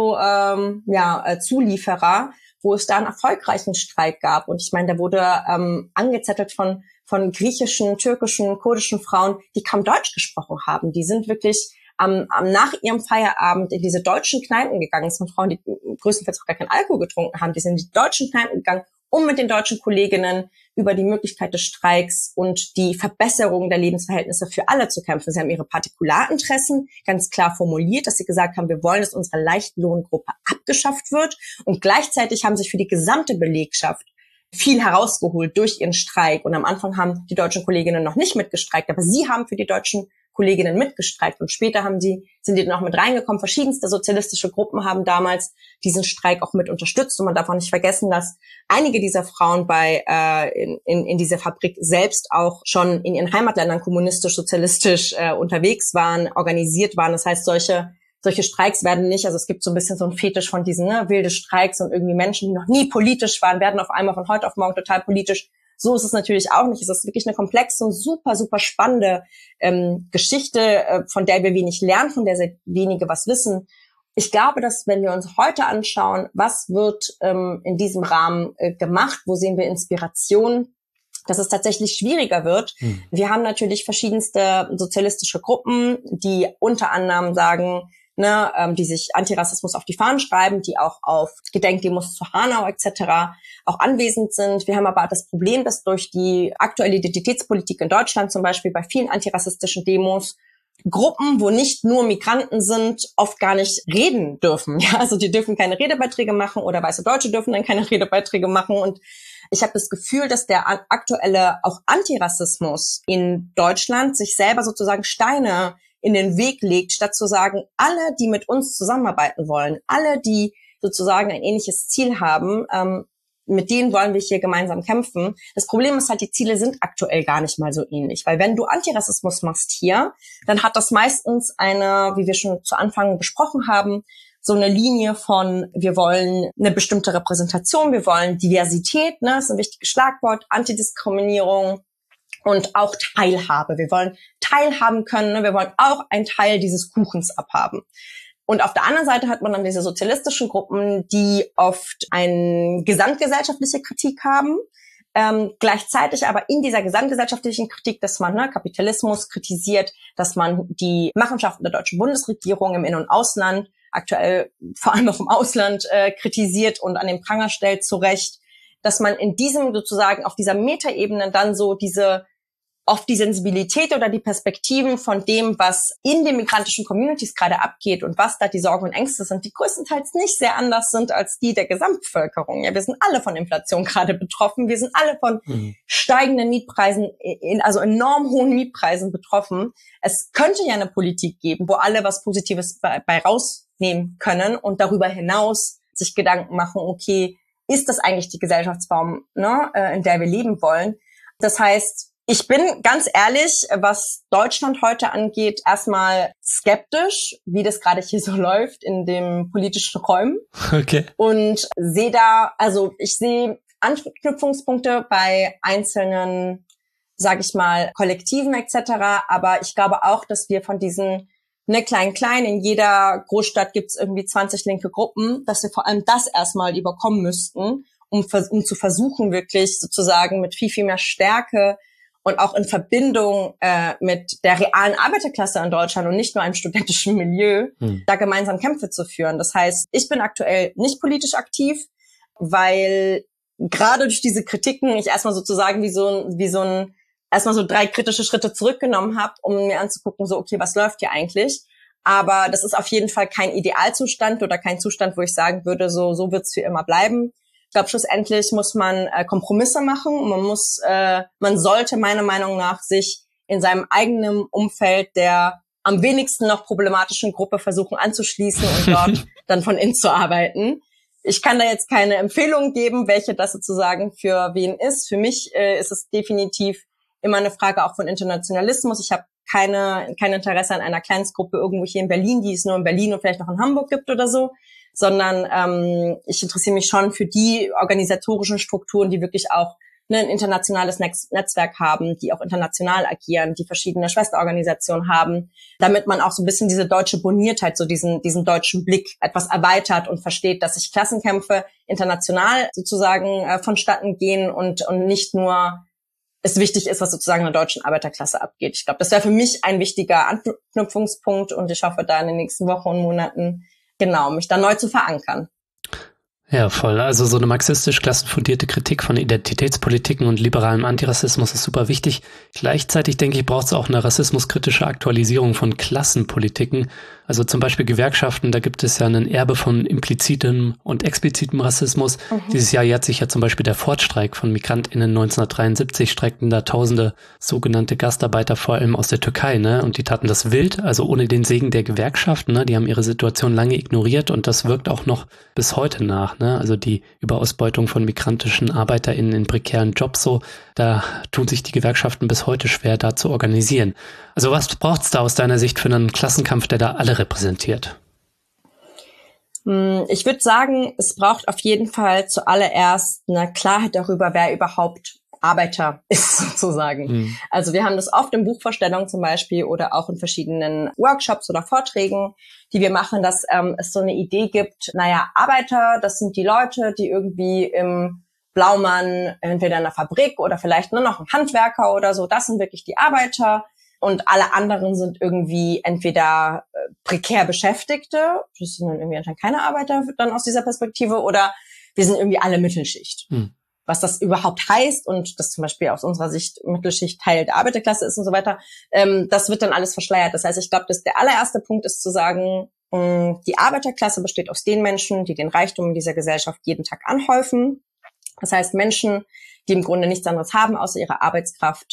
Speaker 1: Zulieferer, wo es da einen erfolgreichen Streik gab. Und ich meine, da wurde angezettelt von griechischen, türkischen, kurdischen Frauen, die kaum Deutsch gesprochen haben. Die sind wirklich nach ihrem Feierabend in diese deutschen Kneipen gegangen. Es waren Frauen, die größtenteils auch gar keinen Alkohol getrunken haben. Die sind in die deutschen Kneipen gegangen, um mit den deutschen Kolleginnen über die Möglichkeit des Streiks und die Verbesserung der Lebensverhältnisse für alle zu kämpfen. Sie haben ihre Partikularinteressen ganz klar formuliert, dass sie gesagt haben, wir wollen, dass unsere Leichtlohngruppe abgeschafft wird. Und gleichzeitig haben sich für die gesamte Belegschaft viel herausgeholt durch ihren Streik. Und am Anfang haben die deutschen Kolleginnen noch nicht mitgestreikt, aber sie haben für die deutschen Kolleginnen mitgestreikt und später sind die noch mit reingekommen. Verschiedenste sozialistische Gruppen haben damals diesen Streik auch mit unterstützt und man darf auch nicht vergessen, dass einige dieser Frauen in dieser Fabrik selbst auch schon in ihren Heimatländern kommunistisch-sozialistisch unterwegs waren, organisiert waren. Das heißt, solche Streiks werden nicht, also es gibt so ein bisschen so einen Fetisch von diesen wilde Streiks und irgendwie Menschen, die noch nie politisch waren, werden auf einmal von heute auf morgen total politisch. So ist es natürlich auch nicht. Es ist wirklich eine komplexe und super, super spannende Geschichte, von der wir wenig lernen, von der sehr wenige was wissen. Ich glaube, dass wenn wir uns heute anschauen, was wird in diesem Rahmen gemacht, wo sehen wir Inspiration, dass es tatsächlich schwieriger wird. Wir haben natürlich verschiedenste sozialistische Gruppen, die unter anderem sagen, die sich Antirassismus auf die Fahnen schreiben, die auch auf Gedenkdemos zu Hanau etc. auch anwesend sind. Wir haben aber das Problem, dass durch die aktuelle Identitätspolitik in Deutschland zum Beispiel bei vielen antirassistischen Demos Gruppen, wo nicht nur Migranten sind, oft gar nicht reden dürfen. Ja, also die dürfen keine Redebeiträge machen oder weiße Deutsche dürfen dann keine Redebeiträge machen. Und ich habe das Gefühl, dass der aktuelle auch Antirassismus in Deutschland sich selber sozusagen Steine in den Weg legt, statt zu sagen, alle, die mit uns zusammenarbeiten wollen, alle, die sozusagen ein ähnliches Ziel haben, mit denen wollen wir hier gemeinsam kämpfen. Das Problem ist halt, die Ziele sind aktuell gar nicht mal so ähnlich. Weil wenn du Antirassismus machst hier, dann hat das meistens eine, wie wir schon zu Anfang besprochen haben, so eine Linie von, wir wollen eine bestimmte Repräsentation, wir wollen Diversität, ne, ist ein wichtiges Schlagwort, Antidiskriminierung und auch Teilhabe. Wir wollen teilhaben können, ne, wir wollen auch einen Teil dieses Kuchens abhaben. Und auf der anderen Seite hat man dann diese sozialistischen Gruppen, die oft eine gesamtgesellschaftliche Kritik haben, gleichzeitig aber in dieser gesamtgesellschaftlichen Kritik, dass man Kapitalismus kritisiert, dass man die Machenschaften der deutschen Bundesregierung im In- und Ausland, aktuell vor allem auch im Ausland, kritisiert und an den Pranger stellt, zu Recht, dass man in diesem sozusagen auf dieser Metaebene dann so oft die Sensibilität oder die Perspektiven von dem, was in den migrantischen Communities gerade abgeht und was da die Sorgen und Ängste sind, die größtenteils nicht sehr anders sind als die der Gesamtbevölkerung. Ja, wir sind alle von Inflation gerade betroffen. Wir sind alle von steigenden Mietpreisen, also enorm hohen Mietpreisen betroffen. Es könnte ja eine Politik geben, wo alle was Positives bei rausnehmen können und darüber hinaus sich Gedanken machen, okay, ist das eigentlich die Gesellschaftsform, in der wir leben wollen? Das heißt, ich bin ganz ehrlich, was Deutschland heute angeht, erstmal skeptisch, wie das gerade hier so läuft in dem politischen Räumen.
Speaker 2: Okay.
Speaker 1: Und ich sehe Anknüpfungspunkte bei einzelnen, sage ich mal, Kollektiven etc. Aber ich glaube auch, dass wir von diesen klein, in jeder Großstadt gibt's irgendwie 20 linke Gruppen, dass wir vor allem das erstmal überkommen müssten, um zu versuchen, wirklich sozusagen mit viel, viel mehr Stärke und auch in Verbindung mit der realen Arbeiterklasse in Deutschland und nicht nur einem studentischen Milieu, da gemeinsam Kämpfe zu führen. Das heißt, ich bin aktuell nicht politisch aktiv, weil gerade durch diese Kritiken ich erstmal sozusagen erstmal so 3 kritische Schritte zurückgenommen habe, um mir anzugucken, so okay, was läuft hier eigentlich? Aber das ist auf jeden Fall kein Idealzustand oder kein Zustand, wo ich sagen würde, so wird's für immer bleiben. Ich glaube, schlussendlich muss man Kompromisse machen und man sollte meiner Meinung nach sich in seinem eigenen Umfeld der am wenigsten noch problematischen Gruppe versuchen anzuschließen und dort dann von innen zu arbeiten. Ich kann da jetzt keine Empfehlung geben, welche das sozusagen für wen ist. Für mich ist es definitiv immer eine Frage auch von Internationalismus. Ich habe kein Interesse an einer Kleinstgruppe irgendwo hier in Berlin, die es nur in Berlin und vielleicht noch in Hamburg gibt oder so, sondern ich interessiere mich schon für die organisatorischen Strukturen, die wirklich auch ein internationales Netzwerk haben, die auch international agieren, die verschiedene Schwesterorganisationen haben, damit man auch so ein bisschen diese deutsche Boniertheit, so diesen deutschen Blick etwas erweitert und versteht, dass sich Klassenkämpfe international sozusagen vonstatten gehen und nicht nur es wichtig ist, was sozusagen in der deutschen Arbeiterklasse abgeht. Ich glaube, das wäre für mich ein wichtiger Anknüpfungspunkt und ich hoffe, da in den nächsten Wochen und Monaten mich da neu zu verankern.
Speaker 2: Ja, voll. Also so eine marxistisch klassenfundierte Kritik von Identitätspolitiken und liberalem Antirassismus ist super wichtig. Gleichzeitig denke ich, braucht es auch eine rassismuskritische Aktualisierung von Klassenpolitiken. Also zum Beispiel Gewerkschaften, da gibt es ja einen Erbe von implizitem und explizitem Rassismus. Dieses Jahr jährt sich ja zum Beispiel der Fortstreik von MigrantInnen 1973, streikten da tausende sogenannte Gastarbeiter vor allem aus der Türkei, ne? Und die taten das wild, also ohne den Segen der Gewerkschaften, ne? Die haben ihre Situation lange ignoriert und das wirkt auch noch bis heute nach, ne? Also die Überausbeutung von migrantischen ArbeiterInnen in prekären Jobs so, da tun sich die Gewerkschaften bis heute schwer, da zu organisieren. Also was braucht es da aus deiner Sicht für einen Klassenkampf, der da alle repräsentiert?
Speaker 1: Ich würde sagen, es braucht auf jeden Fall zuallererst eine Klarheit darüber, wer überhaupt Arbeiter ist sozusagen. Also wir haben das oft in Buchvorstellungen zum Beispiel oder auch in verschiedenen Workshops oder Vorträgen, die wir machen, dass es so eine Idee gibt, Arbeiter, das sind die Leute, die irgendwie im Blaumann entweder in einer Fabrik oder vielleicht nur noch ein Handwerker oder so, das sind wirklich die Arbeiter. Und alle anderen sind irgendwie entweder prekär Beschäftigte, das sind dann irgendwie anscheinend keine Arbeiter dann aus dieser Perspektive, oder wir sind irgendwie alle Mittelschicht. Was das überhaupt heißt und das zum Beispiel aus unserer Sicht Mittelschicht Teil der Arbeiterklasse ist und so weiter, das wird dann alles verschleiert. Das heißt, ich glaube, dass der allererste Punkt ist zu sagen, die Arbeiterklasse besteht aus den Menschen, die den Reichtum in dieser Gesellschaft jeden Tag anhäufen. Das heißt, Menschen, die im Grunde nichts anderes haben außer ihre Arbeitskraft,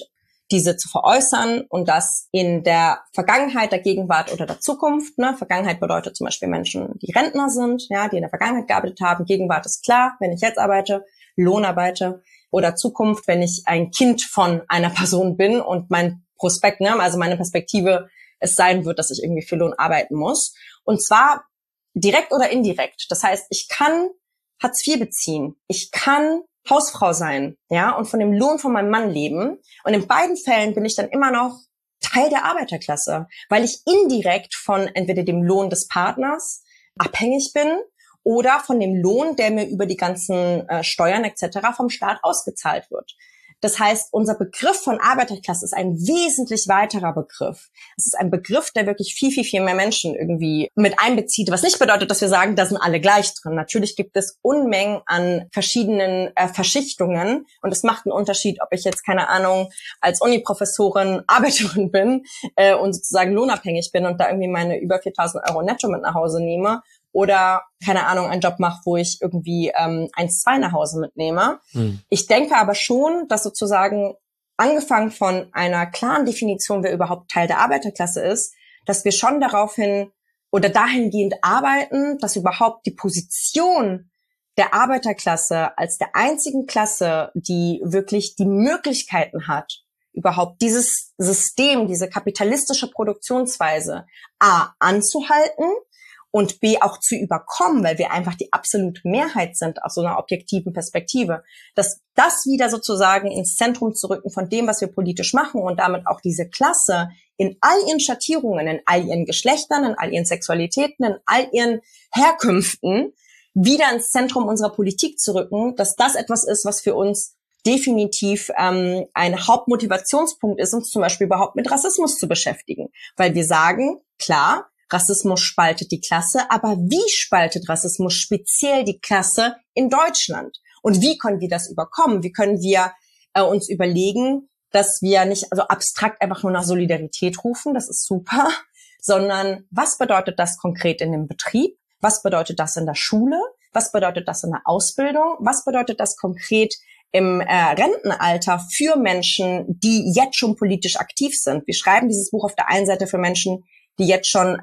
Speaker 1: diese zu veräußern und das in der Vergangenheit, der Gegenwart oder der Zukunft. Ne? Vergangenheit bedeutet zum Beispiel Menschen, die Rentner sind, ja, die in der Vergangenheit gearbeitet haben. Gegenwart ist klar, wenn ich jetzt arbeite, Lohn arbeite. Oder Zukunft, wenn ich ein Kind von einer Person bin und mein Prospekt, ne, also meine Perspektive es sein wird, dass ich irgendwie für Lohn arbeiten muss. Und zwar direkt oder indirekt. Das heißt, ich kann Hartz IV beziehen. Ich kann Hausfrau sein, ja, und von dem Lohn von meinem Mann leben. Und in beiden Fällen bin ich dann immer noch Teil der Arbeiterklasse, weil ich indirekt von entweder dem Lohn des Partners abhängig bin oder von dem Lohn, der mir über die ganzen Steuern etc. vom Staat ausgezahlt wird. Das heißt, unser Begriff von Arbeiterklasse ist ein wesentlich weiterer Begriff. Es ist ein Begriff, der wirklich viel, viel, viel mehr Menschen irgendwie mit einbezieht, was nicht bedeutet, dass wir sagen, da sind alle gleich drin. Natürlich gibt es Unmengen an verschiedenen Verschichtungen und es macht einen Unterschied, ob ich jetzt, keine Ahnung, als Uniprofessorin Arbeiterin bin und sozusagen lohnabhängig bin und da irgendwie meine über 4.000 Euro netto mit nach Hause nehme oder, keine Ahnung, einen Job mache, wo ich irgendwie 1,2 nach Hause mitnehme. Ich denke aber schon, dass sozusagen angefangen von einer klaren Definition, wer überhaupt Teil der Arbeiterklasse ist, dass wir schon daraufhin oder dahingehend arbeiten, dass überhaupt die Position der Arbeiterklasse als der einzigen Klasse, die wirklich die Möglichkeiten hat, überhaupt dieses System, diese kapitalistische Produktionsweise A anzuhalten und B auch zu überkommen, weil wir einfach die absolute Mehrheit sind aus so einer objektiven Perspektive, dass das wieder sozusagen ins Zentrum zu rücken von dem, was wir politisch machen und damit auch diese Klasse in all ihren Schattierungen, in all ihren Geschlechtern, in all ihren Sexualitäten, in all ihren Herkünften wieder ins Zentrum unserer Politik zu rücken, dass das etwas ist, was für uns definitiv ein Hauptmotivationspunkt ist, uns zum Beispiel überhaupt mit Rassismus zu beschäftigen. Weil wir sagen, klar, Rassismus spaltet die Klasse, aber wie spaltet Rassismus speziell die Klasse in Deutschland? Und wie können wir das überkommen? Wie können wir uns überlegen, dass wir nicht also abstrakt einfach nur nach Solidarität rufen, das ist super, sondern was bedeutet das konkret in dem Betrieb? Was bedeutet das in der Schule? Was bedeutet das in der Ausbildung? Was bedeutet das konkret im Rentenalter für Menschen, die jetzt schon politisch aktiv sind? Wir schreiben dieses Buch auf der einen Seite für Menschen, die jetzt schon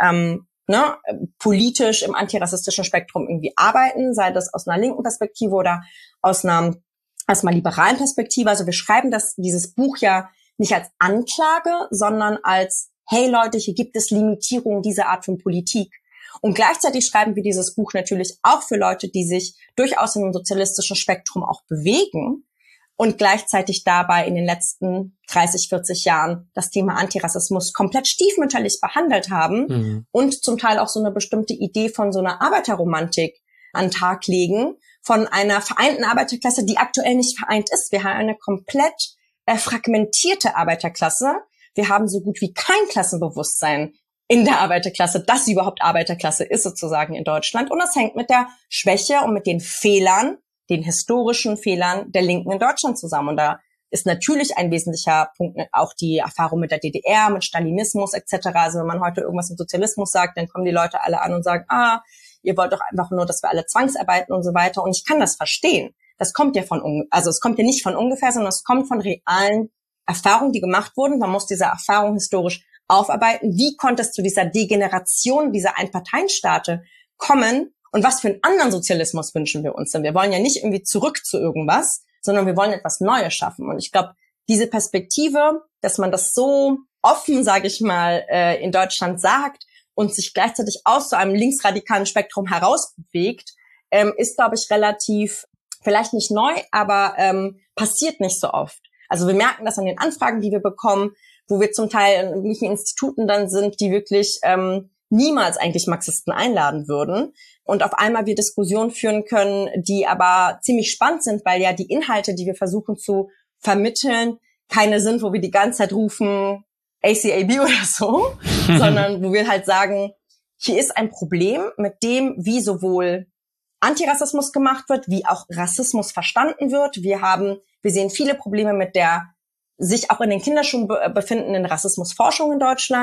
Speaker 1: politisch im antirassistischen Spektrum irgendwie arbeiten, sei das aus einer linken Perspektive oder aus einer erstmal liberalen Perspektive. Also wir schreiben dieses Buch ja nicht als Anklage, sondern als, hey Leute, hier gibt es Limitierungen dieser Art von Politik. Und gleichzeitig schreiben wir dieses Buch natürlich auch für Leute, die sich durchaus in einem sozialistischen Spektrum auch bewegen und gleichzeitig dabei in den letzten 30, 40 Jahren das Thema Antirassismus komplett stiefmütterlich behandelt haben und zum Teil auch so eine bestimmte Idee von so einer Arbeiterromantik an den Tag legen, von einer vereinten Arbeiterklasse, die aktuell nicht vereint ist. Wir haben eine komplett fragmentierte Arbeiterklasse. Wir haben so gut wie kein Klassenbewusstsein in der Arbeiterklasse, dass sie überhaupt Arbeiterklasse ist sozusagen in Deutschland. Und das hängt mit der Schwäche und mit den Fehlern, den historischen Fehlern der Linken in Deutschland zusammen. Und da ist natürlich ein wesentlicher Punkt auch die Erfahrung mit der DDR, mit Stalinismus etc. Also wenn man heute irgendwas mit Sozialismus sagt, dann kommen die Leute alle an und sagen, ihr wollt doch einfach nur, dass wir alle zwangsarbeiten und so weiter. Und ich kann das verstehen. Das kommt ja es kommt ja nicht von ungefähr, sondern es kommt von realen Erfahrungen, die gemacht wurden. Man muss diese Erfahrung historisch aufarbeiten. Wie konnte es zu dieser Degeneration dieser Einparteienstaate kommen? Und was für einen anderen Sozialismus wünschen wir uns denn? Wir wollen ja nicht irgendwie zurück zu irgendwas, sondern wir wollen etwas Neues schaffen. Und ich glaube, diese Perspektive, dass man das so offen, sage ich mal, in Deutschland sagt und sich gleichzeitig aus so einem linksradikalen Spektrum herausbewegt, ist, glaube ich, relativ, vielleicht nicht neu, aber passiert nicht so oft. Also wir merken das an den Anfragen, die wir bekommen, wo wir zum Teil in irgendwelchen Instituten dann sind, die wirklich niemals eigentlich Marxisten einladen würden und auf einmal wir Diskussionen führen können, die aber ziemlich spannend sind, weil ja die Inhalte, die wir versuchen zu vermitteln, keine sind, wo wir die ganze Zeit rufen ACAB oder so, sondern wo wir halt sagen, hier ist ein Problem mit dem, wie sowohl Antirassismus gemacht wird, wie auch Rassismus verstanden wird. Wir sehen viele Probleme mit der sich auch in den Kinderschuhen befindenden Rassismusforschung in Deutschland.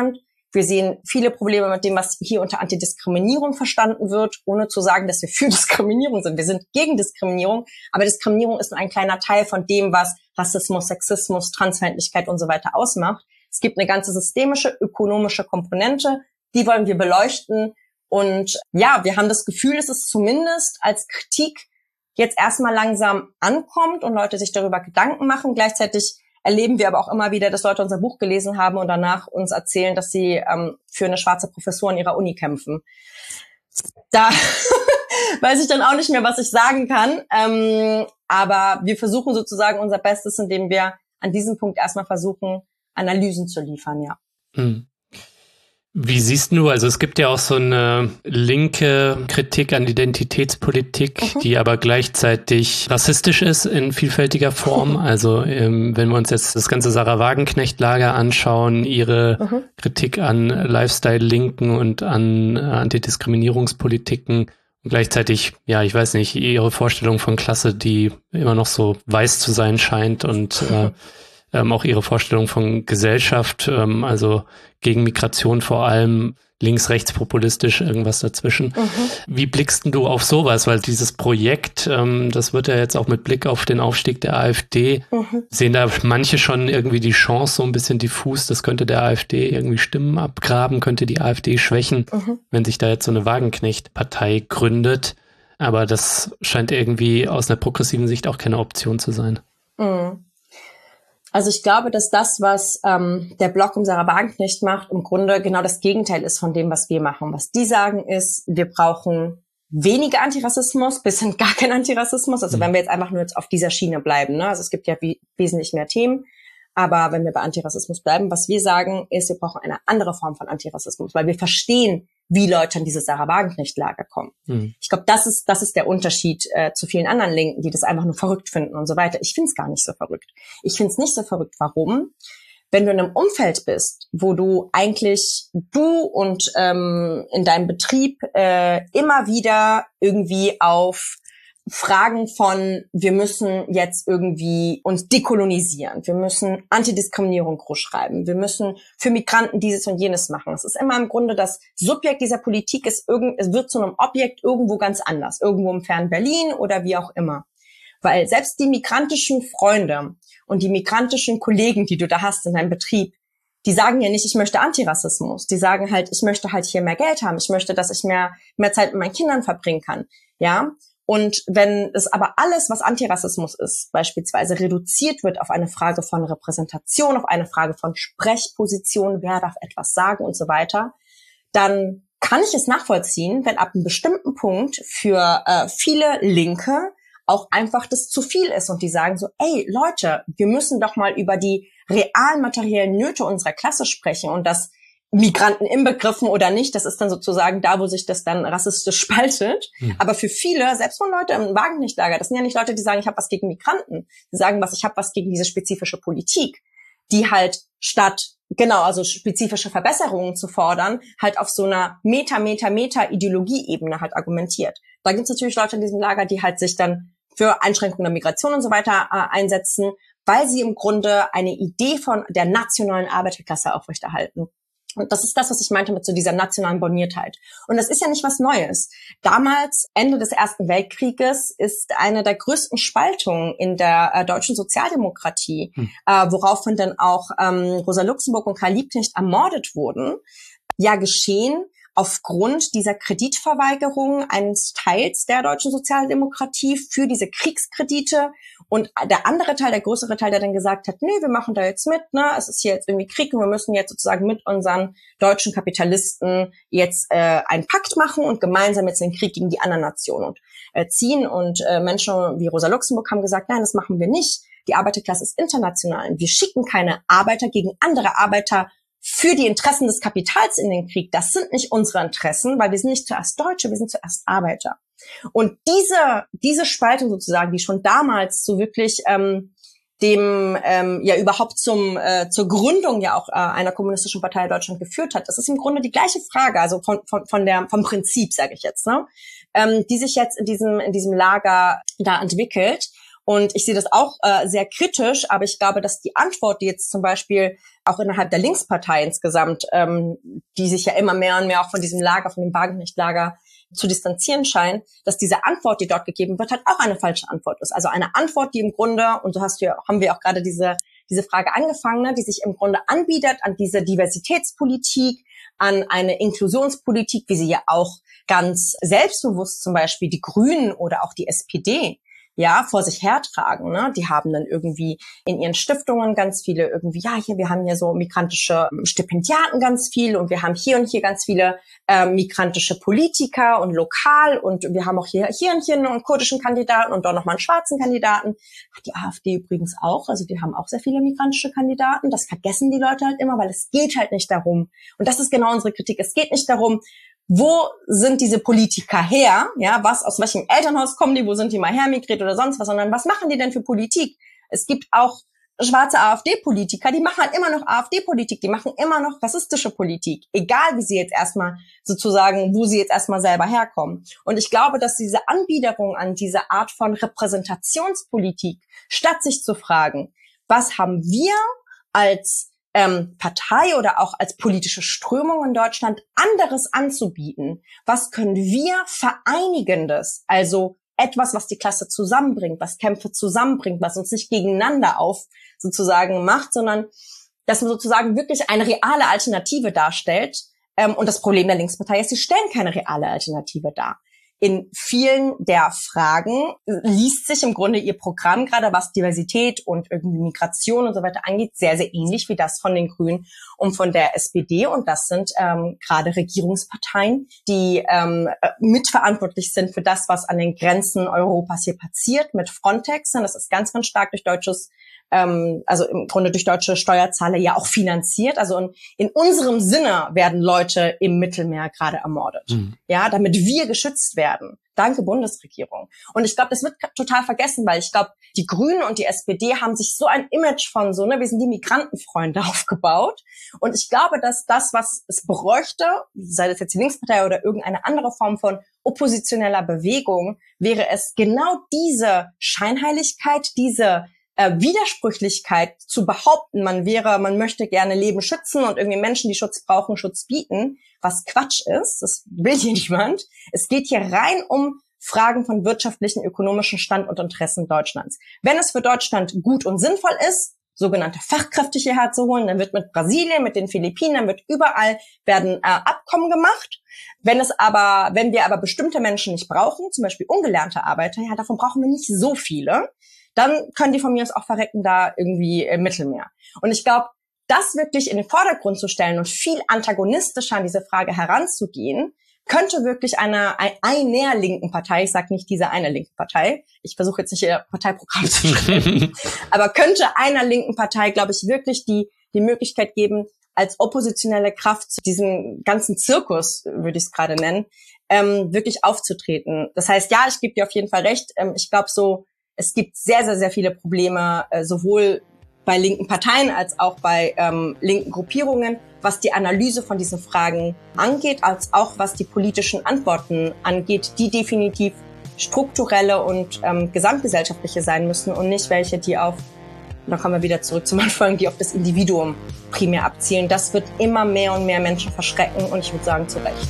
Speaker 1: Wir sehen viele Probleme mit dem, was hier unter Antidiskriminierung verstanden wird, ohne zu sagen, dass wir für Diskriminierung sind. Wir sind gegen Diskriminierung, aber Diskriminierung ist nur ein kleiner Teil von dem, was Rassismus, Sexismus, Transfeindlichkeit und so weiter ausmacht. Es gibt eine ganze systemische, ökonomische Komponente, die wollen wir beleuchten. Und ja, wir haben das Gefühl, dass es zumindest als Kritik jetzt erstmal langsam ankommt und Leute sich darüber Gedanken machen. Gleichzeitig erleben wir aber auch immer wieder, dass Leute unser Buch gelesen haben und danach uns erzählen, dass sie für eine schwarze Professur an ihrer Uni kämpfen. Da weiß ich dann auch nicht mehr, was ich sagen kann. Aber wir versuchen sozusagen unser Bestes, indem wir an diesem Punkt erstmal versuchen, Analysen zu liefern, ja.
Speaker 2: Hm. Wie siehst du, also es gibt ja auch so eine linke Kritik an Identitätspolitik, die aber gleichzeitig rassistisch ist in vielfältiger Form. Also wenn wir uns jetzt das ganze Sarah Wagenknecht-Lager anschauen, ihre Kritik an Lifestyle-Linken und an Antidiskriminierungspolitiken und gleichzeitig, ja, ich weiß nicht, ihre Vorstellung von Klasse, die immer noch so weiß zu sein scheint und auch ihre Vorstellung von Gesellschaft, also gegen Migration vor allem, links-rechts populistisch, irgendwas dazwischen. Wie blickst du auf sowas? Weil dieses Projekt, das wird ja jetzt auch mit Blick auf den Aufstieg der AfD, sehen da manche schon irgendwie die Chance so ein bisschen diffus, das könnte der AfD irgendwie Stimmen abgraben, könnte die AfD schwächen, wenn sich da jetzt so eine Wagenknecht-Partei gründet. Aber das scheint irgendwie aus einer progressiven Sicht auch keine Option zu sein.
Speaker 1: Also ich glaube, dass das, was der Blog um Sarah Wagenknecht macht, im Grunde genau das Gegenteil ist von dem, was wir machen. Was die sagen ist, wir brauchen weniger Antirassismus, bis hin gar kein Antirassismus. Also wenn wir jetzt einfach nur jetzt auf dieser Schiene bleiben, ne? Also es gibt ja wesentlich mehr Themen. Aber wenn wir bei Antirassismus bleiben, was wir sagen, ist, wir brauchen eine andere Form von Antirassismus, weil wir verstehen, wie Leute an diese Sarah Wagenknecht-Lager kommen. Ich glaube, das ist der Unterschied zu vielen anderen Linken, die das einfach nur verrückt finden und so weiter. Ich finde es gar nicht so verrückt. Ich finde es nicht so verrückt. Warum? Wenn du in einem Umfeld bist, wo du eigentlich und in deinem Betrieb immer wieder irgendwie auf Fragen von, wir müssen jetzt irgendwie uns dekolonisieren, wir müssen Antidiskriminierung groß schreiben, wir müssen für Migranten dieses und jenes machen. Es ist immer im Grunde das Subjekt dieser Politik, es wird zu einem Objekt irgendwo ganz anders, irgendwo im fernen Berlin oder wie auch immer. Weil selbst die migrantischen Freunde und die migrantischen Kollegen, die du da hast in deinem Betrieb, die sagen ja nicht, ich möchte Antirassismus. Die sagen halt, ich möchte halt hier mehr Geld haben, ich möchte, dass ich mehr Zeit mit meinen Kindern verbringen kann, ja. Und wenn es aber alles, was Antirassismus ist, beispielsweise reduziert wird auf eine Frage von Repräsentation, auf eine Frage von Sprechposition, wer darf etwas sagen und so weiter, dann kann ich es nachvollziehen, wenn ab einem bestimmten Punkt für viele Linke auch einfach das zu viel ist und die sagen so, ey Leute, wir müssen doch mal über die realen materiellen Nöte unserer Klasse sprechen und das Migranten inbegriffen oder nicht, das ist dann sozusagen da, wo sich das dann rassistisch spaltet. Aber für viele, selbst von Leute im Wagenknecht-Lager, das sind ja nicht Leute, die sagen, ich habe was gegen Migranten. Die sagen, ich habe was gegen diese spezifische Politik, die halt statt, also spezifische Verbesserungen zu fordern, halt auf so einer Meta-Ideologie-Ebene halt argumentiert. Da gibt es natürlich Leute in diesem Lager, die halt sich dann für Einschränkungen der Migration und so weiter einsetzen, weil sie im Grunde eine Idee von der nationalen Arbeiterklasse aufrechterhalten. Und das ist das, was ich meinte mit so dieser nationalen Borniertheit. Und das ist ja nicht was Neues. Damals, Ende des Ersten Weltkrieges, ist eine der größten Spaltungen in der deutschen Sozialdemokratie, woraufhin dann auch Rosa Luxemburg und Karl Liebknecht ermordet wurden, ja geschehen aufgrund dieser Kreditverweigerung eines Teils der deutschen Sozialdemokratie für diese Kriegskredite. Und der andere Teil, der größere Teil, der dann gesagt hat, nee, wir machen da jetzt mit, ne, es ist hier jetzt irgendwie Krieg und wir müssen jetzt sozusagen mit unseren deutschen Kapitalisten jetzt einen Pakt machen und gemeinsam jetzt den Krieg gegen die anderen Nationen ziehen. Und Menschen wie Rosa Luxemburg haben gesagt, nein, das machen wir nicht. Die Arbeiterklasse ist international. Wir schicken keine Arbeiter gegen andere Arbeiter für die Interessen des Kapitals in den Krieg. Das sind nicht unsere Interessen, weil wir sind nicht zuerst Deutsche, wir sind zuerst Arbeiter. Und diese Spaltung sozusagen, die schon damals so wirklich überhaupt zur Gründung ja auch einer kommunistischen Partei in Deutschland geführt hat, das ist im Grunde die gleiche Frage, also vom Prinzip, sage ich jetzt, ne, die sich jetzt in diesem Lager da entwickelt. Und ich sehe das auch sehr kritisch, aber ich glaube, dass die Antwort, die jetzt zum Beispiel auch innerhalb der Linkspartei insgesamt, die sich ja immer mehr und mehr auch von diesem Lager, von dem Wagenknecht-Lager zu distanzieren scheint, dass diese Antwort, die dort gegeben wird, halt auch eine falsche Antwort ist. Also eine Antwort, die im Grunde, und so haben wir auch gerade diese Frage angefangen, ne, die sich im Grunde anbietet an diese Diversitätspolitik, an eine Inklusionspolitik, wie sie ja auch ganz selbstbewusst zum Beispiel die Grünen oder auch die SPD vor sich hertragen, ne? Die haben dann irgendwie in ihren Stiftungen ganz viele irgendwie, wir haben hier so migrantische Stipendiaten ganz viel und wir haben hier und hier ganz viele migrantische Politiker und lokal und wir haben auch hier und hier einen kurdischen Kandidaten und dort nochmal einen schwarzen Kandidaten. Hat die AfD übrigens auch, also die haben auch sehr viele migrantische Kandidaten. Das vergessen die Leute halt immer, weil es geht halt nicht darum, und das ist genau unsere Kritik, es geht nicht darum, wo sind diese Politiker her? Ja, aus welchem Elternhaus kommen die? Wo sind die mal hermigriert oder sonst was? Sondern was machen die denn für Politik? Es gibt auch schwarze AfD-Politiker, die machen halt immer noch AfD-Politik, die machen immer noch rassistische Politik. Egal, wie sie jetzt erstmal sozusagen, wo sie jetzt erstmal selber herkommen. Und ich glaube, dass diese Anbiederung an diese Art von Repräsentationspolitik, statt sich zu fragen, was haben wir als Partei oder auch als politische Strömung in Deutschland anderes anzubieten? Was können wir Vereinigendes, also etwas, was die Klasse zusammenbringt, was Kämpfe zusammenbringt, was uns nicht gegeneinander sozusagen macht, sondern dass man sozusagen wirklich eine reale Alternative darstellt. Und das Problem der Linkspartei ist, sie stellen keine reale Alternative dar. In vielen der Fragen liest sich im Grunde ihr Programm, gerade was Diversität und irgendwie Migration und so weiter angeht, sehr, sehr ähnlich wie das von den Grünen und von der SPD. Und das sind gerade Regierungsparteien, die mitverantwortlich sind für das, was an den Grenzen Europas hier passiert mit Frontex. Und das ist ganz, ganz stark durch also im Grunde durch deutsche Steuerzahler ja auch finanziert. Also in unserem Sinne werden Leute im Mittelmeer gerade ermordet. Ja, damit wir geschützt werden. Danke, Bundesregierung. Und ich glaube, das wird total vergessen, weil ich glaube, die Grünen und die SPD haben sich so ein Image von wir sind die Migrantenfreunde aufgebaut. Und ich glaube, dass das, was es bräuchte, sei das jetzt die Linkspartei oder irgendeine andere Form von oppositioneller Bewegung, wäre es genau diese Scheinheiligkeit, diese Widersprüchlichkeit zu behaupten, man möchte gerne Leben schützen und irgendwie Menschen, die Schutz brauchen, Schutz bieten, was Quatsch ist, das will hier niemand. Es geht hier rein um Fragen von wirtschaftlichen, ökonomischen Stand und Interessen Deutschlands. Wenn es für Deutschland gut und sinnvoll ist, sogenannte Fachkräfte hierher zu holen, dann wird mit Brasilien, mit den Philippinen, dann wird überall werden Abkommen gemacht. Wenn wir aber bestimmte Menschen nicht brauchen, zum Beispiel ungelernte Arbeiter, davon brauchen wir nicht so viele, dann können die von mir aus auch verrecken da irgendwie im Mittelmeer. Und ich glaube, das wirklich in den Vordergrund zu stellen und viel antagonistischer an diese Frage heranzugehen, könnte wirklich einer linken Partei, ich sage nicht diese eine linke Partei, ich versuche jetzt nicht ihr Parteiprogramm zu schreiben, aber könnte einer linken Partei, glaube ich, wirklich die Möglichkeit geben, als oppositionelle Kraft zu diesem ganzen Zirkus, würde ich es gerade nennen, wirklich aufzutreten. Das heißt, ja, ich gebe dir auf jeden Fall recht, ich glaube es gibt sehr, sehr, sehr viele Probleme, sowohl bei linken Parteien als auch bei linken Gruppierungen, was die Analyse von diesen Fragen angeht, als auch was die politischen Antworten angeht, die definitiv strukturelle und gesamtgesellschaftliche sein müssen und nicht welche, die und da kommen wir wieder zurück zum Anfang, die auf das Individuum primär abzielen. Das wird immer mehr und mehr Menschen verschrecken und ich würde sagen, zu Recht.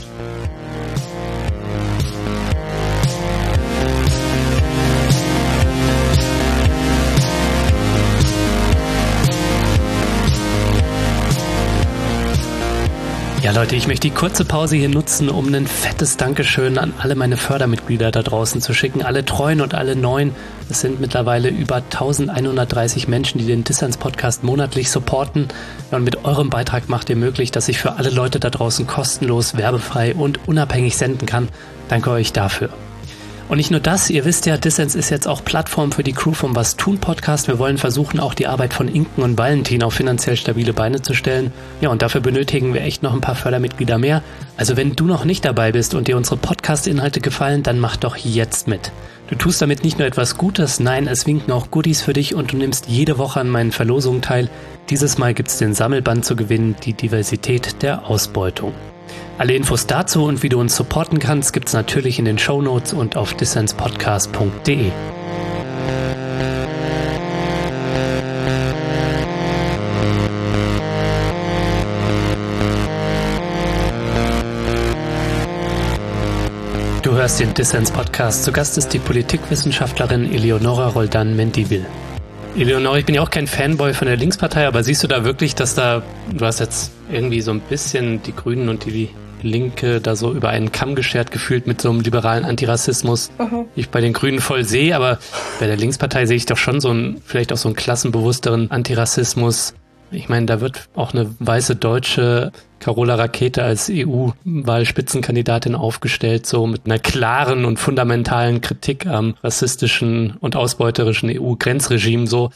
Speaker 2: Ja Leute, ich möchte die kurze Pause hier nutzen, um ein fettes Dankeschön an alle meine Fördermitglieder da draußen zu schicken, alle Treuen und alle Neuen. Es sind mittlerweile über 1130 Menschen, die den Dissens-Podcast monatlich supporten. Und mit eurem Beitrag macht ihr möglich, dass ich für alle Leute da draußen kostenlos, werbefrei und unabhängig senden kann. Danke euch dafür. Und nicht nur das, ihr wisst ja, Dissens ist jetzt auch Plattform für die Crew vom Was tun Podcast. Wir wollen versuchen, auch die Arbeit von Inken und Valentin auf finanziell stabile Beine zu stellen. Ja, und dafür benötigen wir echt noch ein paar Fördermitglieder mehr. Also wenn du noch nicht dabei bist und dir unsere Podcast-Inhalte gefallen, dann mach doch jetzt mit. Du tust damit nicht nur etwas Gutes, nein, es winken auch Goodies für dich und du nimmst jede Woche an meinen Verlosungen teil. Dieses Mal gibt's den Sammelband zu gewinnen, die Diversität der Ausbeutung. Alle Infos dazu und wie du uns supporten kannst, gibt's natürlich in den Shownotes und auf dissenspodcast.de. hörst den Dissens-Podcast. Zu Gast ist die Politikwissenschaftlerin Eleonora Roldan-Mendivil. Eleonora, ich bin ja auch kein Fanboy von der Linkspartei, aber siehst du da wirklich, dass du hast jetzt irgendwie so ein bisschen die Grünen und die Linke da so über einen Kamm geschert gefühlt mit so einem liberalen Antirassismus, ich bei den Grünen voll sehe, aber bei der Linkspartei sehe ich doch schon vielleicht auch so einen klassenbewussteren Antirassismus. Ich meine, da wird auch eine weiße Deutsche, Carola Rakete, als EU-Wahlspitzenkandidatin aufgestellt, so mit einer klaren und fundamentalen Kritik am rassistischen und ausbeuterischen EU-Grenzregime so.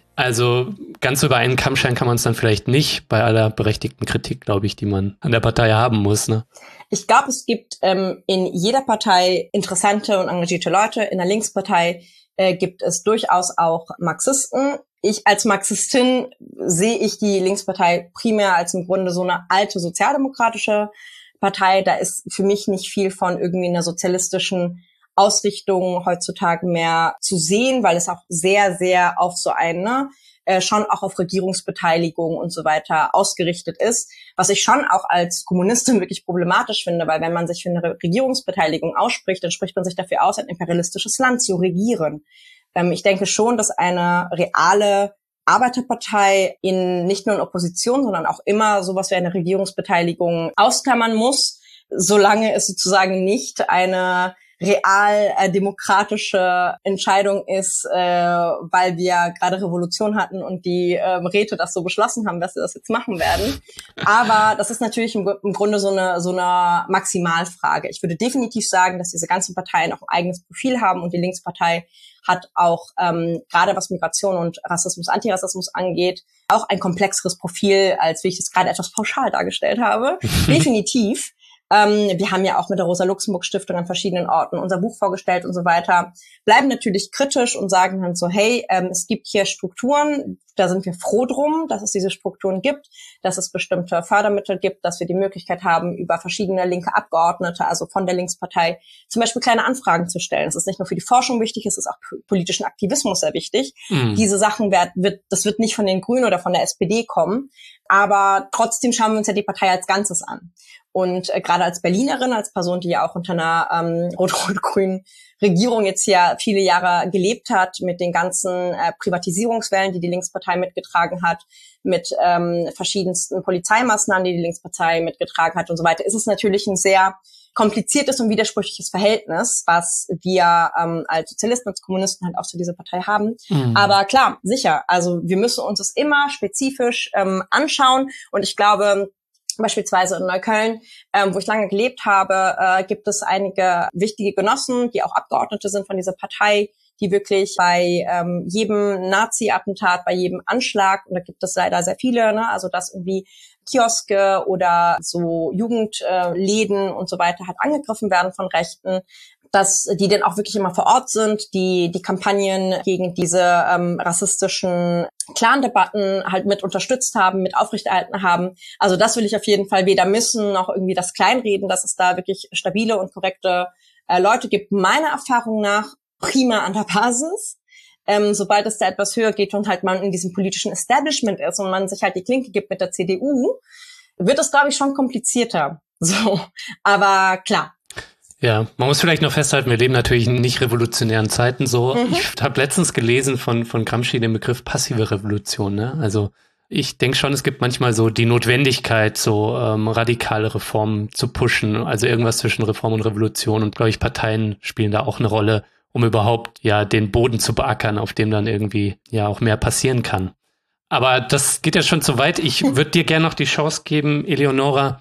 Speaker 2: Also ganz über einen Kamm scheren kann man es dann vielleicht nicht, bei aller berechtigten Kritik, glaube ich, die man an der Partei haben muss, ne?
Speaker 1: Ich glaube, es gibt in jeder Partei interessante und engagierte Leute. In der Linkspartei gibt es durchaus auch Marxisten. Ich als Marxistin sehe ich die Linkspartei primär als im Grunde so eine alte sozialdemokratische Partei. Da ist für mich nicht viel von irgendwie einer sozialistischen Ausrichtung heutzutage mehr zu sehen, weil es auch sehr, sehr auf so eine schon auch auf Regierungsbeteiligung und so weiter ausgerichtet ist, was ich schon auch als Kommunistin wirklich problematisch finde, weil wenn man sich für eine Regierungsbeteiligung ausspricht, dann spricht man sich dafür aus, ein imperialistisches Land zu regieren. Ich denke schon, dass eine reale Arbeiterpartei nicht nur in Opposition, sondern auch immer sowas wie eine Regierungsbeteiligung ausklammern muss, solange es sozusagen nicht eine real demokratische Entscheidung ist, weil wir gerade Revolution hatten und die Räte das so beschlossen haben, dass sie das jetzt machen werden. Aber das ist natürlich im Grunde so eine Maximalfrage. Ich würde definitiv sagen, dass diese ganzen Parteien auch ein eigenes Profil haben und die Linkspartei hat auch gerade was Migration und Rassismus, Antirassismus angeht, auch ein komplexeres Profil, als wie ich es gerade etwas pauschal dargestellt habe. Definitiv. Wir haben ja auch mit der Rosa-Luxemburg-Stiftung an verschiedenen Orten unser Buch vorgestellt und so weiter, bleiben natürlich kritisch und sagen dann so, hey, es gibt hier Strukturen, da sind wir froh drum, dass es diese Strukturen gibt, dass es bestimmte Fördermittel gibt, dass wir die Möglichkeit haben, über verschiedene linke Abgeordnete, also von der Linkspartei, zum Beispiel kleine Anfragen zu stellen. Es ist nicht nur für die Forschung wichtig, es ist auch für politischen Aktivismus sehr wichtig. Diese Sachen das wird nicht von den Grünen oder von der SPD kommen, aber trotzdem schauen wir uns ja die Partei als Ganzes an. Und gerade als Berlinerin, als Person, die ja auch unter einer rot-rot-grünen Regierung jetzt hier viele Jahre gelebt hat, mit den ganzen Privatisierungswellen, die die Linkspartei mitgetragen hat, mit verschiedensten Polizeimaßnahmen, die die Linkspartei mitgetragen hat und so weiter, ist es natürlich ein sehr kompliziertes und widersprüchliches Verhältnis, was wir als Sozialisten, als Kommunisten halt auch zu dieser Partei haben. Aber klar, sicher, also wir müssen uns das immer spezifisch anschauen und ich glaube, beispielsweise in Neukölln, wo ich lange gelebt habe, gibt es einige wichtige Genossen, die auch Abgeordnete sind von dieser Partei, die wirklich bei jedem Nazi-Attentat, bei jedem Anschlag, und da gibt es leider sehr viele, ne, also dass irgendwie Kioske oder so Jugendläden und so weiter halt angegriffen werden von Rechten, dass die dann auch wirklich immer vor Ort sind, die Kampagnen gegen diese rassistischen Clan-Debatten halt mit unterstützt haben, mit aufrechterhalten haben. Also das will ich auf jeden Fall weder missen, noch irgendwie das kleinreden, dass es da wirklich stabile und korrekte Leute gibt. Meiner Erfahrung nach prima an der Basis. Sobald es da etwas höher geht und halt man in diesem politischen Establishment ist und man sich halt die Klinke gibt mit der CDU, wird es, glaube ich, schon komplizierter. So, aber klar.
Speaker 2: Ja, man muss vielleicht noch festhalten, wir leben natürlich in nicht revolutionären Zeiten so. Ich habe letztens gelesen von Gramsci den Begriff passive Revolution, ne? Also ich denke schon, es gibt manchmal so die Notwendigkeit, so radikale Reformen zu pushen, also irgendwas zwischen Reform und Revolution, und glaube ich, Parteien spielen da auch eine Rolle, um überhaupt ja den Boden zu beackern, auf dem dann irgendwie ja auch mehr passieren kann. Aber das geht ja schon zu weit. Ich würde dir gerne noch die Chance geben, Eleonora,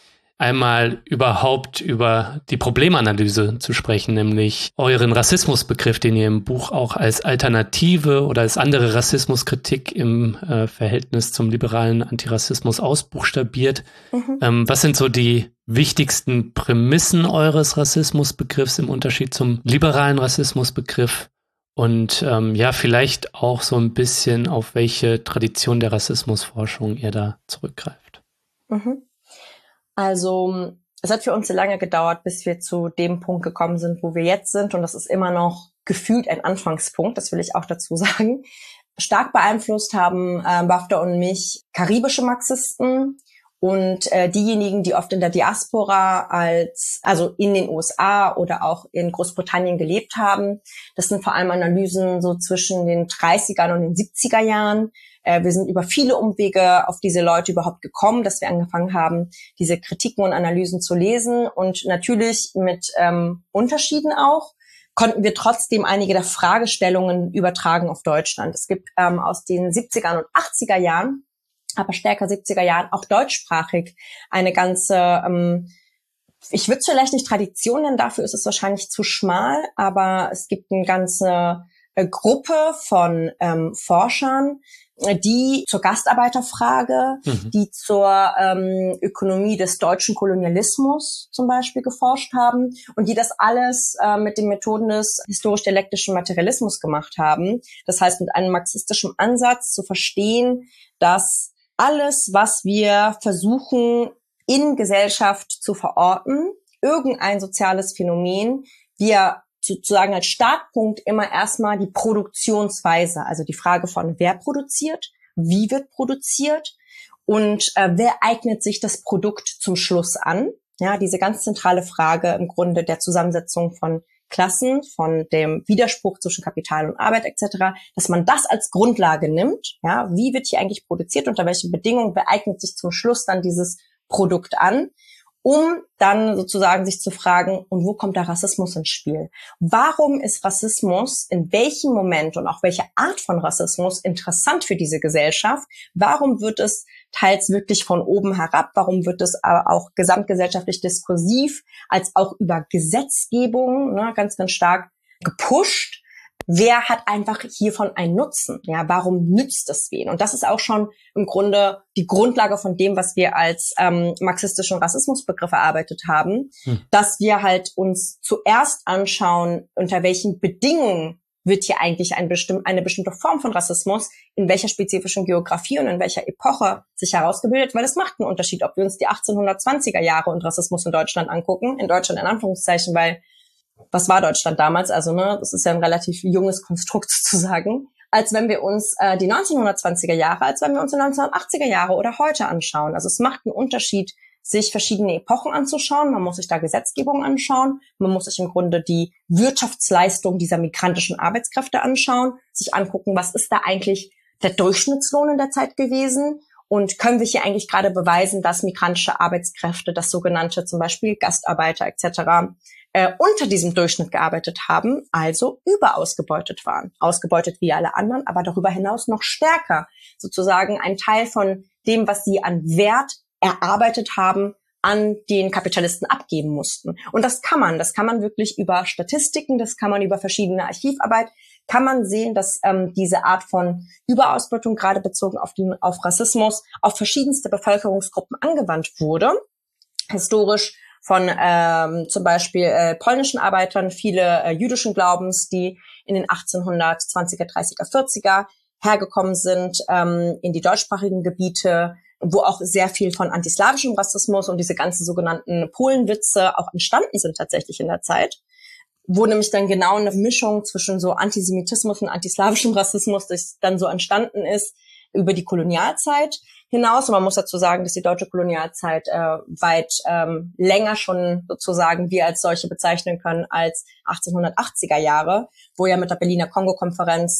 Speaker 2: einmal überhaupt über die Problemanalyse zu sprechen, nämlich euren Rassismusbegriff, den ihr im Buch auch als Alternative oder als andere Rassismuskritik im Verhältnis zum liberalen Antirassismus ausbuchstabiert. Was sind so die wichtigsten Prämissen eures Rassismusbegriffs im Unterschied zum liberalen Rassismusbegriff? Und ja, vielleicht auch so ein bisschen, auf welche Tradition der Rassismusforschung ihr da zurückgreift.
Speaker 1: Also es hat für uns sehr lange gedauert, bis wir zu dem Punkt gekommen sind, wo wir jetzt sind. Und das ist immer noch gefühlt ein Anfangspunkt, das will ich auch dazu sagen. Stark beeinflusst haben Bafta und mich karibische Marxisten Und diejenigen, die oft in der Diaspora also in den USA oder auch in Großbritannien gelebt haben, das sind vor allem Analysen so zwischen den 30er und den 70er Jahren. Wir sind über viele Umwege auf diese Leute überhaupt gekommen, dass wir angefangen haben, diese Kritiken und Analysen zu lesen. Und natürlich mit Unterschieden auch, konnten wir trotzdem einige der Fragestellungen übertragen auf Deutschland. Es gibt aus den 70er und 80er Jahren, aber stärker 70er Jahren, auch deutschsprachig eine ganze, ich würde es vielleicht nicht Tradition nennen, dafür ist es wahrscheinlich zu schmal, aber es gibt eine ganze Gruppe von Forschern, die zur Gastarbeiterfrage, die zur Ökonomie des deutschen Kolonialismus zum Beispiel geforscht haben und die das alles mit den Methoden des historisch-dialektischen Materialismus gemacht haben. Das heißt, mit einem marxistischen Ansatz zu verstehen, dass alles, was wir versuchen in Gesellschaft zu verorten, irgendein soziales Phänomen, wir sozusagen als Startpunkt immer erstmal die Produktionsweise, also die Frage von wer produziert, wie wird produziert und wer eignet sich das Produkt zum Schluss an. Ja, diese ganz zentrale Frage im Grunde der Zusammensetzung von Klassen, von dem Widerspruch zwischen Kapital und Arbeit etc., dass man das als Grundlage nimmt. Ja, wie wird hier eigentlich produziert, unter welchen Bedingungen, wer eignet sich zum Schluss dann dieses Produkt an, um dann sozusagen sich zu fragen, und wo kommt der Rassismus ins Spiel? Warum ist Rassismus in welchem Moment und auch welche Art von Rassismus interessant für diese Gesellschaft? Warum wird es teils wirklich von oben herab? Warum wird es aber auch gesamtgesellschaftlich diskursiv als auch über Gesetzgebung ganz, ganz stark gepusht? Wer hat einfach hiervon einen Nutzen? Ja, warum nützt es wen? Und das ist auch schon im Grunde die Grundlage von dem, was wir als marxistischen Rassismusbegriff erarbeitet haben, dass wir halt uns zuerst anschauen, unter welchen Bedingungen wird hier eigentlich eine bestimmte Form von Rassismus in welcher spezifischen Geografie und in welcher Epoche sich herausgebildet, weil es macht einen Unterschied, ob wir uns die 1820er Jahre und Rassismus in Deutschland angucken, in Deutschland in Anführungszeichen, weil was war Deutschland damals? Also das ist ja ein relativ junges Konstrukt sozusagen, als wenn wir uns die 1920er Jahre, als wenn wir uns die 1980er Jahre oder heute anschauen. Also es macht einen Unterschied, sich verschiedene Epochen anzuschauen. Man muss sich da Gesetzgebung anschauen. Man muss sich im Grunde die Wirtschaftsleistung dieser migrantischen Arbeitskräfte anschauen, sich angucken, was ist da eigentlich der Durchschnittslohn in der Zeit gewesen? Und können wir hier eigentlich gerade beweisen, dass migrantische Arbeitskräfte, das sogenannte zum Beispiel Gastarbeiter etc., unter diesem Durchschnitt gearbeitet haben, also überausgebeutet waren. Ausgebeutet wie alle anderen, aber darüber hinaus noch stärker. Sozusagen ein Teil von dem, was sie an Wert erarbeitet haben, an den Kapitalisten abgeben mussten. Und das kann man wirklich über Statistiken, das kann man über verschiedene Archivarbeit, kann man sehen, dass diese Art von Überausbeutung, gerade bezogen auf Rassismus, auf verschiedenste Bevölkerungsgruppen angewandt wurde. Historisch von zum Beispiel polnischen Arbeitern, viele jüdischen Glaubens, die in den 1820er, 30er, 40er hergekommen sind in die deutschsprachigen Gebiete, wo auch sehr viel von antislawischem Rassismus und diese ganzen sogenannten Polenwitze auch entstanden sind tatsächlich in der Zeit, wo nämlich dann genau eine Mischung zwischen so Antisemitismus und antislawischem Rassismus, das dann so entstanden ist, über die Kolonialzeit hinaus. Und man muss dazu sagen, dass die deutsche Kolonialzeit weit länger schon sozusagen wir als solche bezeichnen können als 1880er Jahre, wo ja mit der Berliner Kongo-Konferenz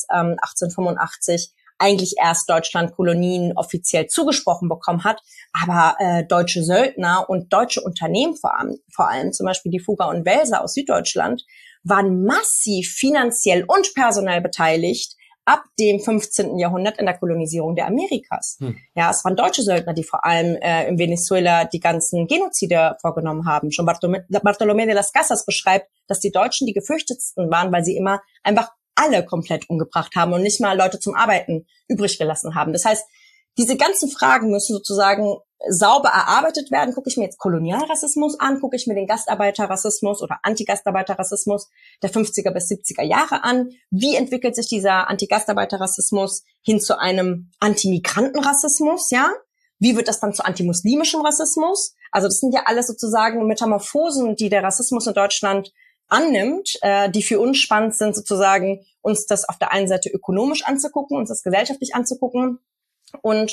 Speaker 1: 1885 eigentlich erst Deutschland Kolonien offiziell zugesprochen bekommen hat, aber deutsche Söldner und deutsche Unternehmen vor allem zum Beispiel die Fugger und Welser aus Süddeutschland, waren massiv finanziell und personell beteiligt ab dem 15. Jahrhundert in der Kolonisierung der Amerikas. Ja, es waren deutsche Söldner, die vor allem in Venezuela die ganzen Genozide vorgenommen haben. Schon Bartolomé de las Casas beschreibt, dass die Deutschen die gefürchtetsten waren, weil sie immer einfach alle komplett umgebracht haben und nicht mal Leute zum Arbeiten übrig gelassen haben. Das heißt, diese ganzen Fragen müssen sozusagen sauber erarbeitet werden. Gucke ich mir jetzt Kolonialrassismus an, gucke ich mir den Gastarbeiterrassismus oder Antigastarbeiterrassismus der 50er bis 70er Jahre an. Wie entwickelt sich dieser Antigastarbeiterrassismus hin zu einem Antimigrantenrassismus, ja? Wie wird das dann zu antimuslimischem Rassismus? Also das sind ja alles sozusagen Metamorphosen, die der Rassismus in Deutschland annimmt, die für uns spannend sind, sozusagen uns das auf der einen Seite ökonomisch anzugucken, uns das gesellschaftlich anzugucken und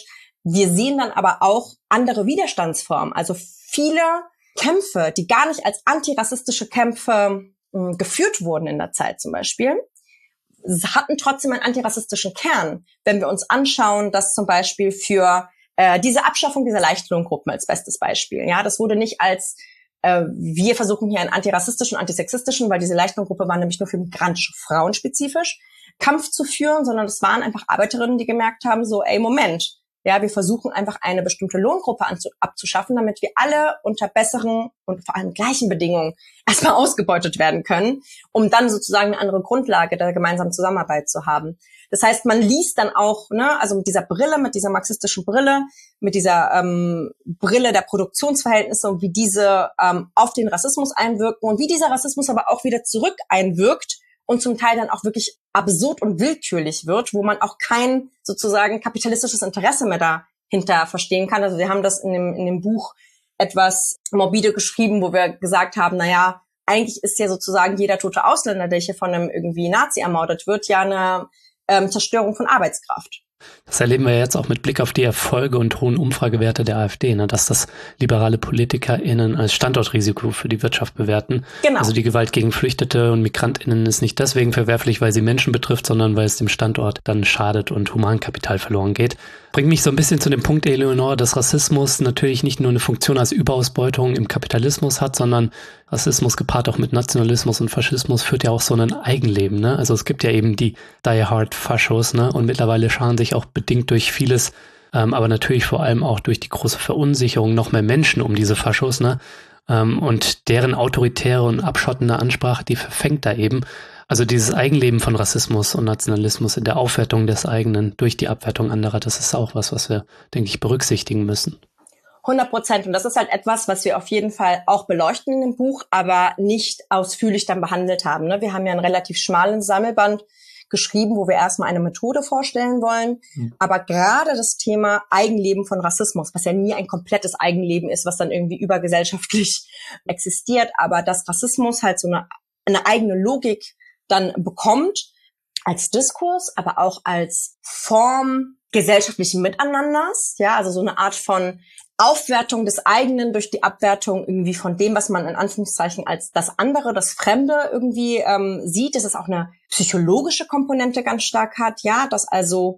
Speaker 1: Wir sehen dann aber auch andere Widerstandsformen, also viele Kämpfe, die gar nicht als antirassistische Kämpfe geführt wurden in der Zeit zum Beispiel, hatten trotzdem einen antirassistischen Kern. Wenn wir uns anschauen, dass zum Beispiel für diese Abschaffung dieser Leichtlohngruppen als bestes Beispiel, ja, das wurde nicht als wir versuchen hier einen antirassistischen, antisexistischen, weil diese Leichtlohngruppe war nämlich nur für migrantische Frauen spezifisch, Kampf zu führen, sondern es waren einfach Arbeiterinnen, die gemerkt haben, so, ey, Moment, ja, wir versuchen einfach eine bestimmte Lohngruppe abzuschaffen, damit wir alle unter besseren und vor allem gleichen Bedingungen erstmal ausgebeutet werden können, um dann sozusagen eine andere Grundlage der gemeinsamen Zusammenarbeit zu haben. Das heißt, man liest dann auch, ne, also mit dieser Brille, mit dieser marxistischen Brille, mit dieser Brille der Produktionsverhältnisse und wie diese auf den Rassismus einwirken und wie dieser Rassismus aber auch wieder zurück einwirkt und zum Teil dann auch wirklich absurd und willkürlich wird, wo man auch kein sozusagen kapitalistisches Interesse mehr dahinter verstehen kann. Also wir haben das in dem Buch etwas morbide geschrieben, wo wir gesagt haben, naja, eigentlich ist ja sozusagen jeder tote Ausländer, der hier von einem irgendwie Nazi ermordet wird, ja eine Zerstörung von Arbeitskraft.
Speaker 2: Das erleben wir jetzt auch mit Blick auf die Erfolge und hohen Umfragewerte der AfD, ne, dass das liberale PolitikerInnen als Standortrisiko für die Wirtschaft bewerten.
Speaker 1: Genau.
Speaker 2: Also die Gewalt gegen Flüchtete und MigrantInnen ist nicht deswegen verwerflich, weil sie Menschen betrifft, sondern weil es dem Standort dann schadet und Humankapital verloren geht. Bringt mich so ein bisschen zu dem Punkt, Eleonore, dass Rassismus natürlich nicht nur eine Funktion als Überausbeutung im Kapitalismus hat, sondern Rassismus gepaart auch mit Nationalismus und Faschismus führt ja auch so ein Eigenleben, ne? Also es gibt ja eben die Die-Hard-Faschos, ne? Und mittlerweile scharen sich auch bedingt durch vieles, aber natürlich vor allem auch durch die große Verunsicherung noch mehr Menschen um diese Faschos, ne? Und deren autoritäre und abschottende Ansprache, die verfängt da eben. Also dieses Eigenleben von Rassismus und Nationalismus in der Aufwertung des eigenen durch die Abwertung anderer, das ist auch was wir, denke ich, berücksichtigen müssen.
Speaker 1: 100%. Und das ist halt etwas, was wir auf jeden Fall auch beleuchten in dem Buch, aber nicht ausführlich dann behandelt haben. Ne? Wir haben ja einen relativ schmalen Sammelband geschrieben, wo wir erstmal eine Methode vorstellen wollen. Aber gerade das Thema Eigenleben von Rassismus, was ja nie ein komplettes Eigenleben ist, was dann irgendwie übergesellschaftlich existiert, aber dass Rassismus halt so eine eigene Logik dann bekommt, als Diskurs, aber auch als Form gesellschaftlichen Miteinanders, ja, also so eine Art von Aufwertung des eigenen durch die Abwertung irgendwie von dem, was man in Anführungszeichen als das andere, das Fremde irgendwie sieht, dass es auch eine psychologische Komponente ganz stark hat, ja, dass also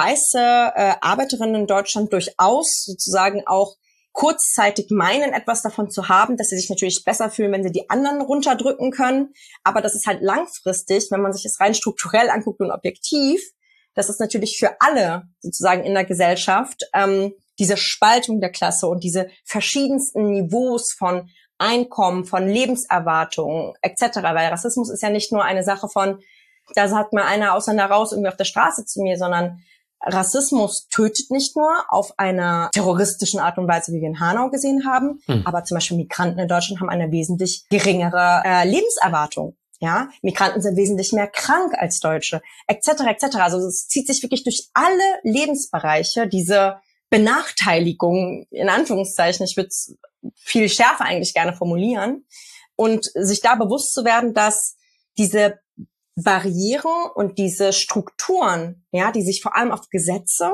Speaker 1: weiße Arbeiterinnen in Deutschland durchaus sozusagen auch kurzzeitig meinen, etwas davon zu haben, dass sie sich natürlich besser fühlen, wenn sie die anderen runterdrücken können, aber das ist halt langfristig, wenn man sich das rein strukturell anguckt und objektiv, das ist natürlich für alle sozusagen in der Gesellschaft diese Spaltung der Klasse und diese verschiedensten Niveaus von Einkommen, von Lebenserwartung etc. Weil Rassismus ist ja nicht nur eine Sache von, da sagt mal einer Ausländer raus irgendwie auf der Straße zu mir, sondern Rassismus tötet nicht nur auf einer terroristischen Art und Weise, wie wir in Hanau gesehen haben, aber zum Beispiel Migranten in Deutschland haben eine wesentlich geringere Lebenserwartung. Ja, Migranten sind wesentlich mehr krank als Deutsche, etc. etc. Also es zieht sich wirklich durch alle Lebensbereiche diese Benachteiligung, in Anführungszeichen, ich würde es viel schärfer eigentlich gerne formulieren, und sich da bewusst zu werden, dass diese Barrieren und diese Strukturen, ja, die sich vor allem auf Gesetze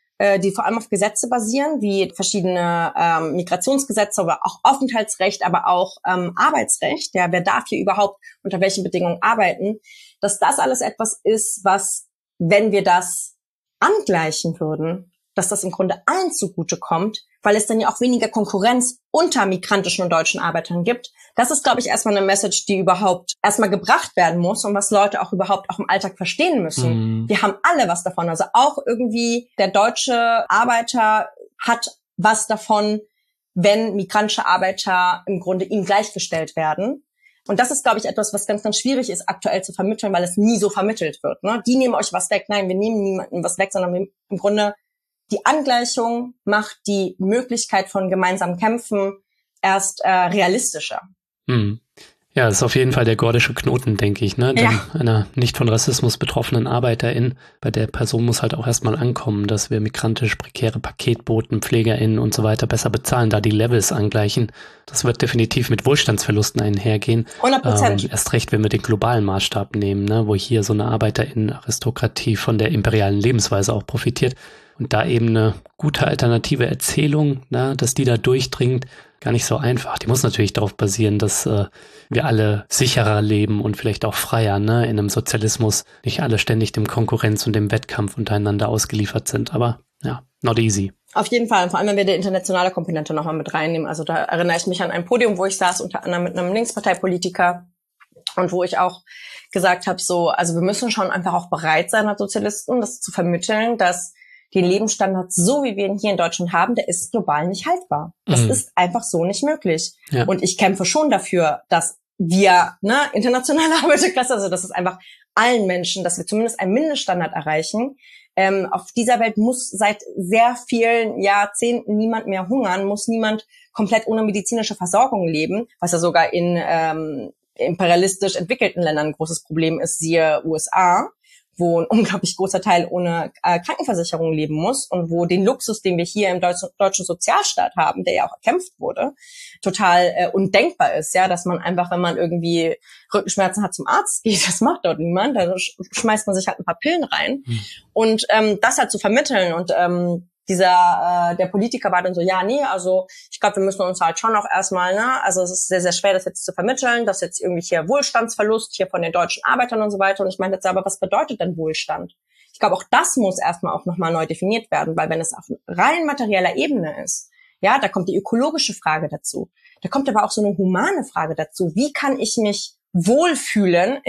Speaker 1: basieren, wie verschiedene Migrationsgesetze oder auch Aufenthaltsrecht, aber auch Arbeitsrecht, ja, wer darf hier überhaupt unter welchen Bedingungen arbeiten, dass das alles etwas ist, was, wenn wir das angleichen würden, dass das im Grunde allen zugutekommt, weil es dann ja auch weniger Konkurrenz unter migrantischen und deutschen Arbeitern gibt. Das ist, glaube ich, erstmal eine Message, die überhaupt erstmal gebracht werden muss und was Leute auch überhaupt auch im Alltag verstehen müssen. Wir haben alle was davon. Also auch irgendwie der deutsche Arbeiter hat was davon, wenn migrantische Arbeiter im Grunde ihm gleichgestellt werden. Und das ist, glaube ich, etwas, was ganz, ganz schwierig ist, aktuell zu vermitteln, weil es nie so vermittelt wird. Ne? Die nehmen euch was weg. Nein, wir nehmen niemandem was weg, sondern wir im Grunde die Angleichung macht die Möglichkeit von gemeinsamen Kämpfen erst realistischer.
Speaker 2: Ja, das ist auf jeden Fall der gordische Knoten, denke ich, ne? Denn einer nicht von Rassismus betroffenen Arbeiterin, bei der Person muss halt auch erstmal ankommen, dass wir migrantisch prekäre Paketboten, PflegerInnen und so weiter besser bezahlen, da die Levels angleichen. Das wird definitiv mit Wohlstandsverlusten einhergehen.
Speaker 1: 100%.
Speaker 2: Erst recht, wenn wir den globalen Maßstab nehmen, ne? Wo hier so eine ArbeiterInnen-Aristokratie von der imperialen Lebensweise auch profitiert. Und da eben eine gute alternative Erzählung, ne, dass die da durchdringt, gar nicht so einfach. Die muss natürlich darauf basieren, dass wir alle sicherer leben und vielleicht auch freier, ne, in einem Sozialismus nicht alle ständig dem Konkurrenz und dem Wettkampf untereinander ausgeliefert sind. Aber ja, not easy.
Speaker 1: Auf jeden Fall, vor allem wenn wir die internationale Komponente nochmal mit reinnehmen. Also da erinnere ich mich an ein Podium, wo ich saß, unter anderem mit einem Linksparteipolitiker und wo ich auch gesagt habe, so, also wir müssen schon einfach auch bereit sein als Sozialisten, das zu vermitteln, dass den Lebensstandard, so wie wir ihn hier in Deutschland haben, der ist global nicht haltbar. Das ist einfach so nicht möglich. Ja. Und ich kämpfe schon dafür, dass wir, internationale Arbeiterklasse, also dass es einfach allen Menschen, dass wir zumindest einen Mindeststandard erreichen. Auf dieser Welt muss seit sehr vielen Jahrzehnten niemand mehr hungern, muss niemand komplett ohne medizinische Versorgung leben, was ja sogar in imperialistisch entwickelten Ländern ein großes Problem ist, siehe USA, wo ein unglaublich großer Teil ohne Krankenversicherung leben muss und wo den Luxus, den wir hier im deutschen Sozialstaat haben, der ja auch erkämpft wurde, total undenkbar ist, ja, dass man einfach, wenn man irgendwie Rückenschmerzen hat, zum Arzt geht, das macht dort niemand, da schmeißt man sich halt ein paar Pillen rein und das halt zu vermitteln und der Politiker war dann so, also ich glaube, wir müssen uns halt schon auch erstmal, also es ist sehr, sehr schwer, das jetzt zu vermitteln, dass jetzt irgendwie hier Wohlstandsverlust hier von den deutschen Arbeitern und so weiter. Und ich meine jetzt aber, was bedeutet denn Wohlstand? Ich glaube, auch das muss erstmal auch nochmal neu definiert werden, weil wenn es auf rein materieller Ebene ist, ja, da kommt die ökologische Frage dazu. Da kommt aber auch so eine humane Frage dazu. Wie kann ich mich wohlfühlen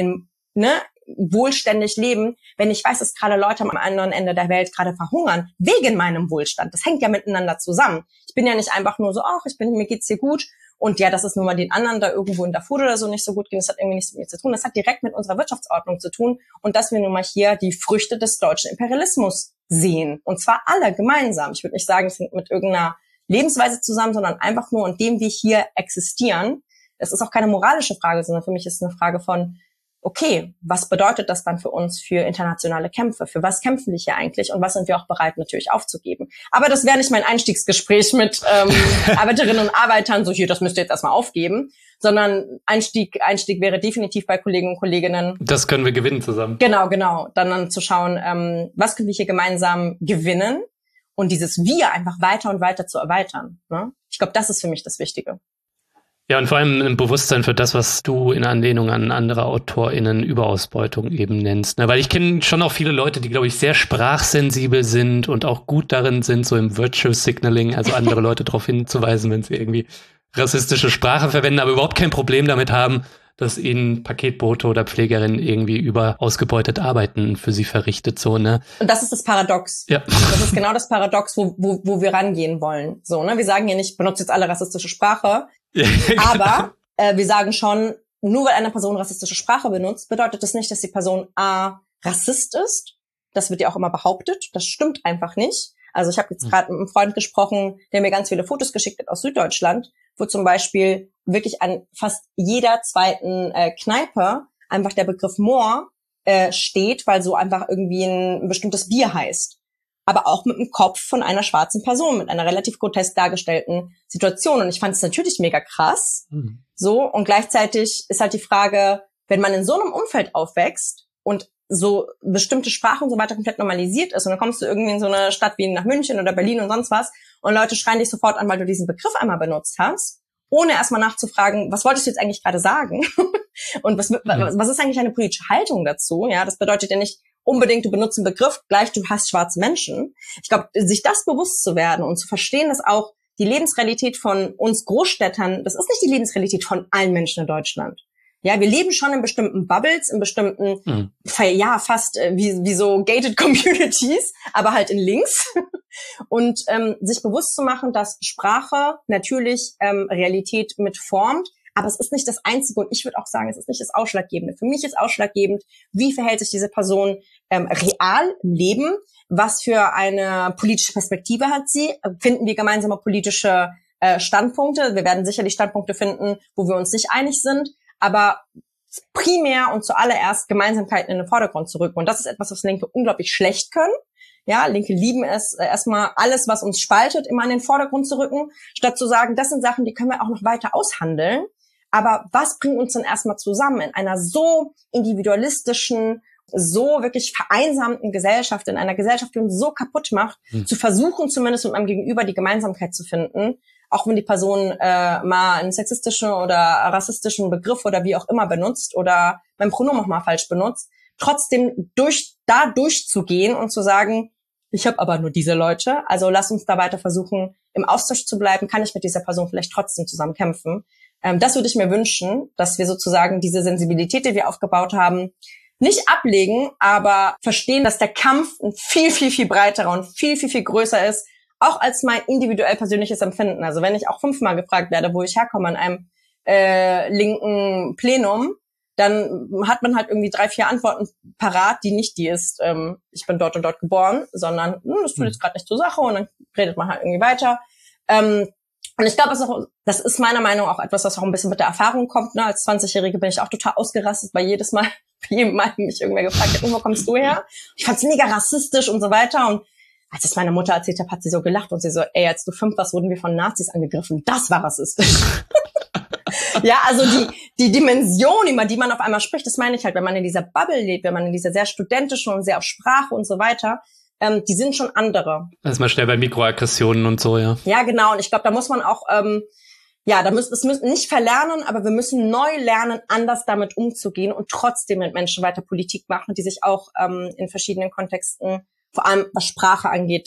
Speaker 1: wohlständig leben, wenn ich weiß, dass gerade Leute am anderen Ende der Welt gerade verhungern, wegen meinem Wohlstand. Das hängt ja miteinander zusammen. Ich bin ja nicht einfach nur so, mir geht's hier gut und ja, das ist nur mal den anderen da irgendwo in Darfur oder so nicht so gut ging. Das hat irgendwie nichts mit mir zu tun. Das hat direkt mit unserer Wirtschaftsordnung zu tun und dass wir nun mal hier die Früchte des deutschen Imperialismus sehen. Und zwar alle gemeinsam. Ich würde nicht sagen, es hängt mit irgendeiner Lebensweise zusammen, sondern einfach nur, indem wir hier existieren. Es ist auch keine moralische Frage, sondern für mich ist es eine Frage von, okay, was bedeutet das dann für uns für internationale Kämpfe? Für was kämpfen wir hier eigentlich? Und was sind wir auch bereit natürlich aufzugeben? Aber das wäre nicht mein Einstiegsgespräch mit Arbeiterinnen und Arbeitern, so hier, das müsst ihr jetzt erstmal aufgeben, sondern Einstieg wäre definitiv bei Kollegen und Kolleginnen.
Speaker 2: Das können wir gewinnen zusammen.
Speaker 1: Genau. Dann zu schauen, was können wir hier gemeinsam gewinnen und dieses Wir einfach weiter und weiter zu erweitern. Ne? Ich glaube, das ist für mich das Wichtige.
Speaker 2: Ja, und vor allem ein Bewusstsein für das, was du in Anlehnung an andere AutorInnen Überausbeutung eben nennst. Ne? Weil ich kenne schon auch viele Leute, die, glaube ich, sehr sprachsensibel sind und auch gut darin sind, so im Virtue Signaling, also andere Leute darauf hinzuweisen, wenn sie irgendwie rassistische Sprache verwenden, aber überhaupt kein Problem damit haben, dass ihnen Paketbote oder Pflegerinnen irgendwie überausgebeutet Arbeiten für sie verrichtet, so, ne?
Speaker 1: Und das ist das Paradox.
Speaker 2: Ja.
Speaker 1: Das ist genau das Paradox, wo wir rangehen wollen. So, ne? Wir sagen ja nicht, benutzt jetzt alle rassistische Sprache. Ja, aber wir sagen schon, nur weil eine Person rassistische Sprache benutzt, bedeutet das nicht, dass die Person A, Rassist ist. Das wird ja auch immer behauptet. Das stimmt einfach nicht. Also ich habe jetzt gerade mit einem Freund gesprochen, der mir ganz viele Fotos geschickt hat aus Süddeutschland, wo zum Beispiel wirklich an fast jeder zweiten Kneipe einfach der Begriff Moor steht, weil so einfach irgendwie ein bestimmtes Bier heißt. Aber auch mit dem Kopf von einer schwarzen Person, mit einer relativ grotesk dargestellten Situation. Und ich fand es natürlich mega krass. So, und gleichzeitig ist halt die Frage, wenn man in so einem Umfeld aufwächst und so bestimmte Sprache und so weiter komplett normalisiert ist und dann kommst du irgendwie in so eine Stadt wie nach München oder Berlin und sonst was und Leute schreien dich sofort an, weil du diesen Begriff einmal benutzt hast, ohne erstmal nachzufragen, was wolltest du jetzt eigentlich gerade sagen? Und was ist eigentlich eine politische Haltung dazu? Ja, das bedeutet ja nicht unbedingt, du benutzt einen Begriff, gleich du hast schwarze Menschen. Ich glaube, sich das bewusst zu werden und zu verstehen, dass auch die Lebensrealität von uns Großstädtern, das ist nicht die Lebensrealität von allen Menschen in Deutschland. Ja, wir leben schon in bestimmten Bubbles, in bestimmten, fast wie so gated Communities, aber halt in Links. Und sich bewusst zu machen, dass Sprache natürlich Realität mitformt, aber es ist nicht das Einzige und ich würde auch sagen, es ist nicht das Ausschlaggebende. Für mich ist ausschlaggebend, wie verhält sich diese Person real im Leben, was für eine politische Perspektive hat sie, finden wir gemeinsame politische Standpunkte. Wir werden sicherlich Standpunkte finden, wo wir uns nicht einig sind, aber primär und zuallererst Gemeinsamkeiten in den Vordergrund zu rücken. Und das ist etwas, was Linke unglaublich schlecht können. Ja, Linke lieben es, erstmal alles, was uns spaltet, immer in den Vordergrund zu rücken, statt zu sagen, das sind Sachen, die können wir auch noch weiter aushandeln. Aber was bringt uns denn erstmal zusammen in einer so individualistischen so wirklich vereinsamten Gesellschaft, in einer Gesellschaft, die uns so kaputt macht, zu versuchen, zumindest mit meinem Gegenüber die Gemeinsamkeit zu finden, auch wenn die Person mal einen sexistischen oder rassistischen Begriff oder wie auch immer benutzt oder mein Pronomen auch mal falsch benutzt, trotzdem durchzugehen und zu sagen, ich habe aber nur diese Leute, also lass uns da weiter versuchen, im Austausch zu bleiben, kann ich mit dieser Person vielleicht trotzdem zusammen kämpfen. Das würde ich mir wünschen, dass wir sozusagen diese Sensibilität, die wir aufgebaut haben, nicht ablegen, aber verstehen, dass der Kampf ein viel, viel, viel breiterer und viel, viel, viel größer ist, auch als mein individuell persönliches Empfinden. Also wenn ich auch 5-mal gefragt werde, wo ich herkomme an einem linken Plenum, dann hat man halt irgendwie 3, 4 Antworten parat, die nicht die ist, ich bin dort und dort geboren, sondern das tut jetzt gerade nicht zur Sache und dann redet man halt irgendwie weiter. Und ich glaube, das ist meiner Meinung nach auch etwas, was auch ein bisschen mit der Erfahrung kommt. Ne? Als 20-Jährige bin ich auch total ausgerastet, weil jedem Mal mich irgendwer gefragt hat, wo kommst du her? Ich fand's mega rassistisch und so weiter. Und als es meine Mutter erzählt hat, hat sie so gelacht und sie so, ey, als du 5 warst, wurden wir von Nazis angegriffen. Das war rassistisch. Ja, also die Dimension, über die man auf einmal spricht, das meine ich halt, wenn man in dieser Bubble lebt, wenn man in dieser sehr studentischen und sehr auf Sprache und so weiter, die sind schon andere.
Speaker 2: Erstmal schnell bei Mikroaggressionen und so, ja.
Speaker 1: Ja, genau. Und ich glaube, da muss man auch, das müssen nicht verlernen, aber wir müssen neu lernen, anders damit umzugehen und trotzdem mit Menschen weiter Politik machen, die sich auch in verschiedenen Kontexten, vor allem was Sprache angeht,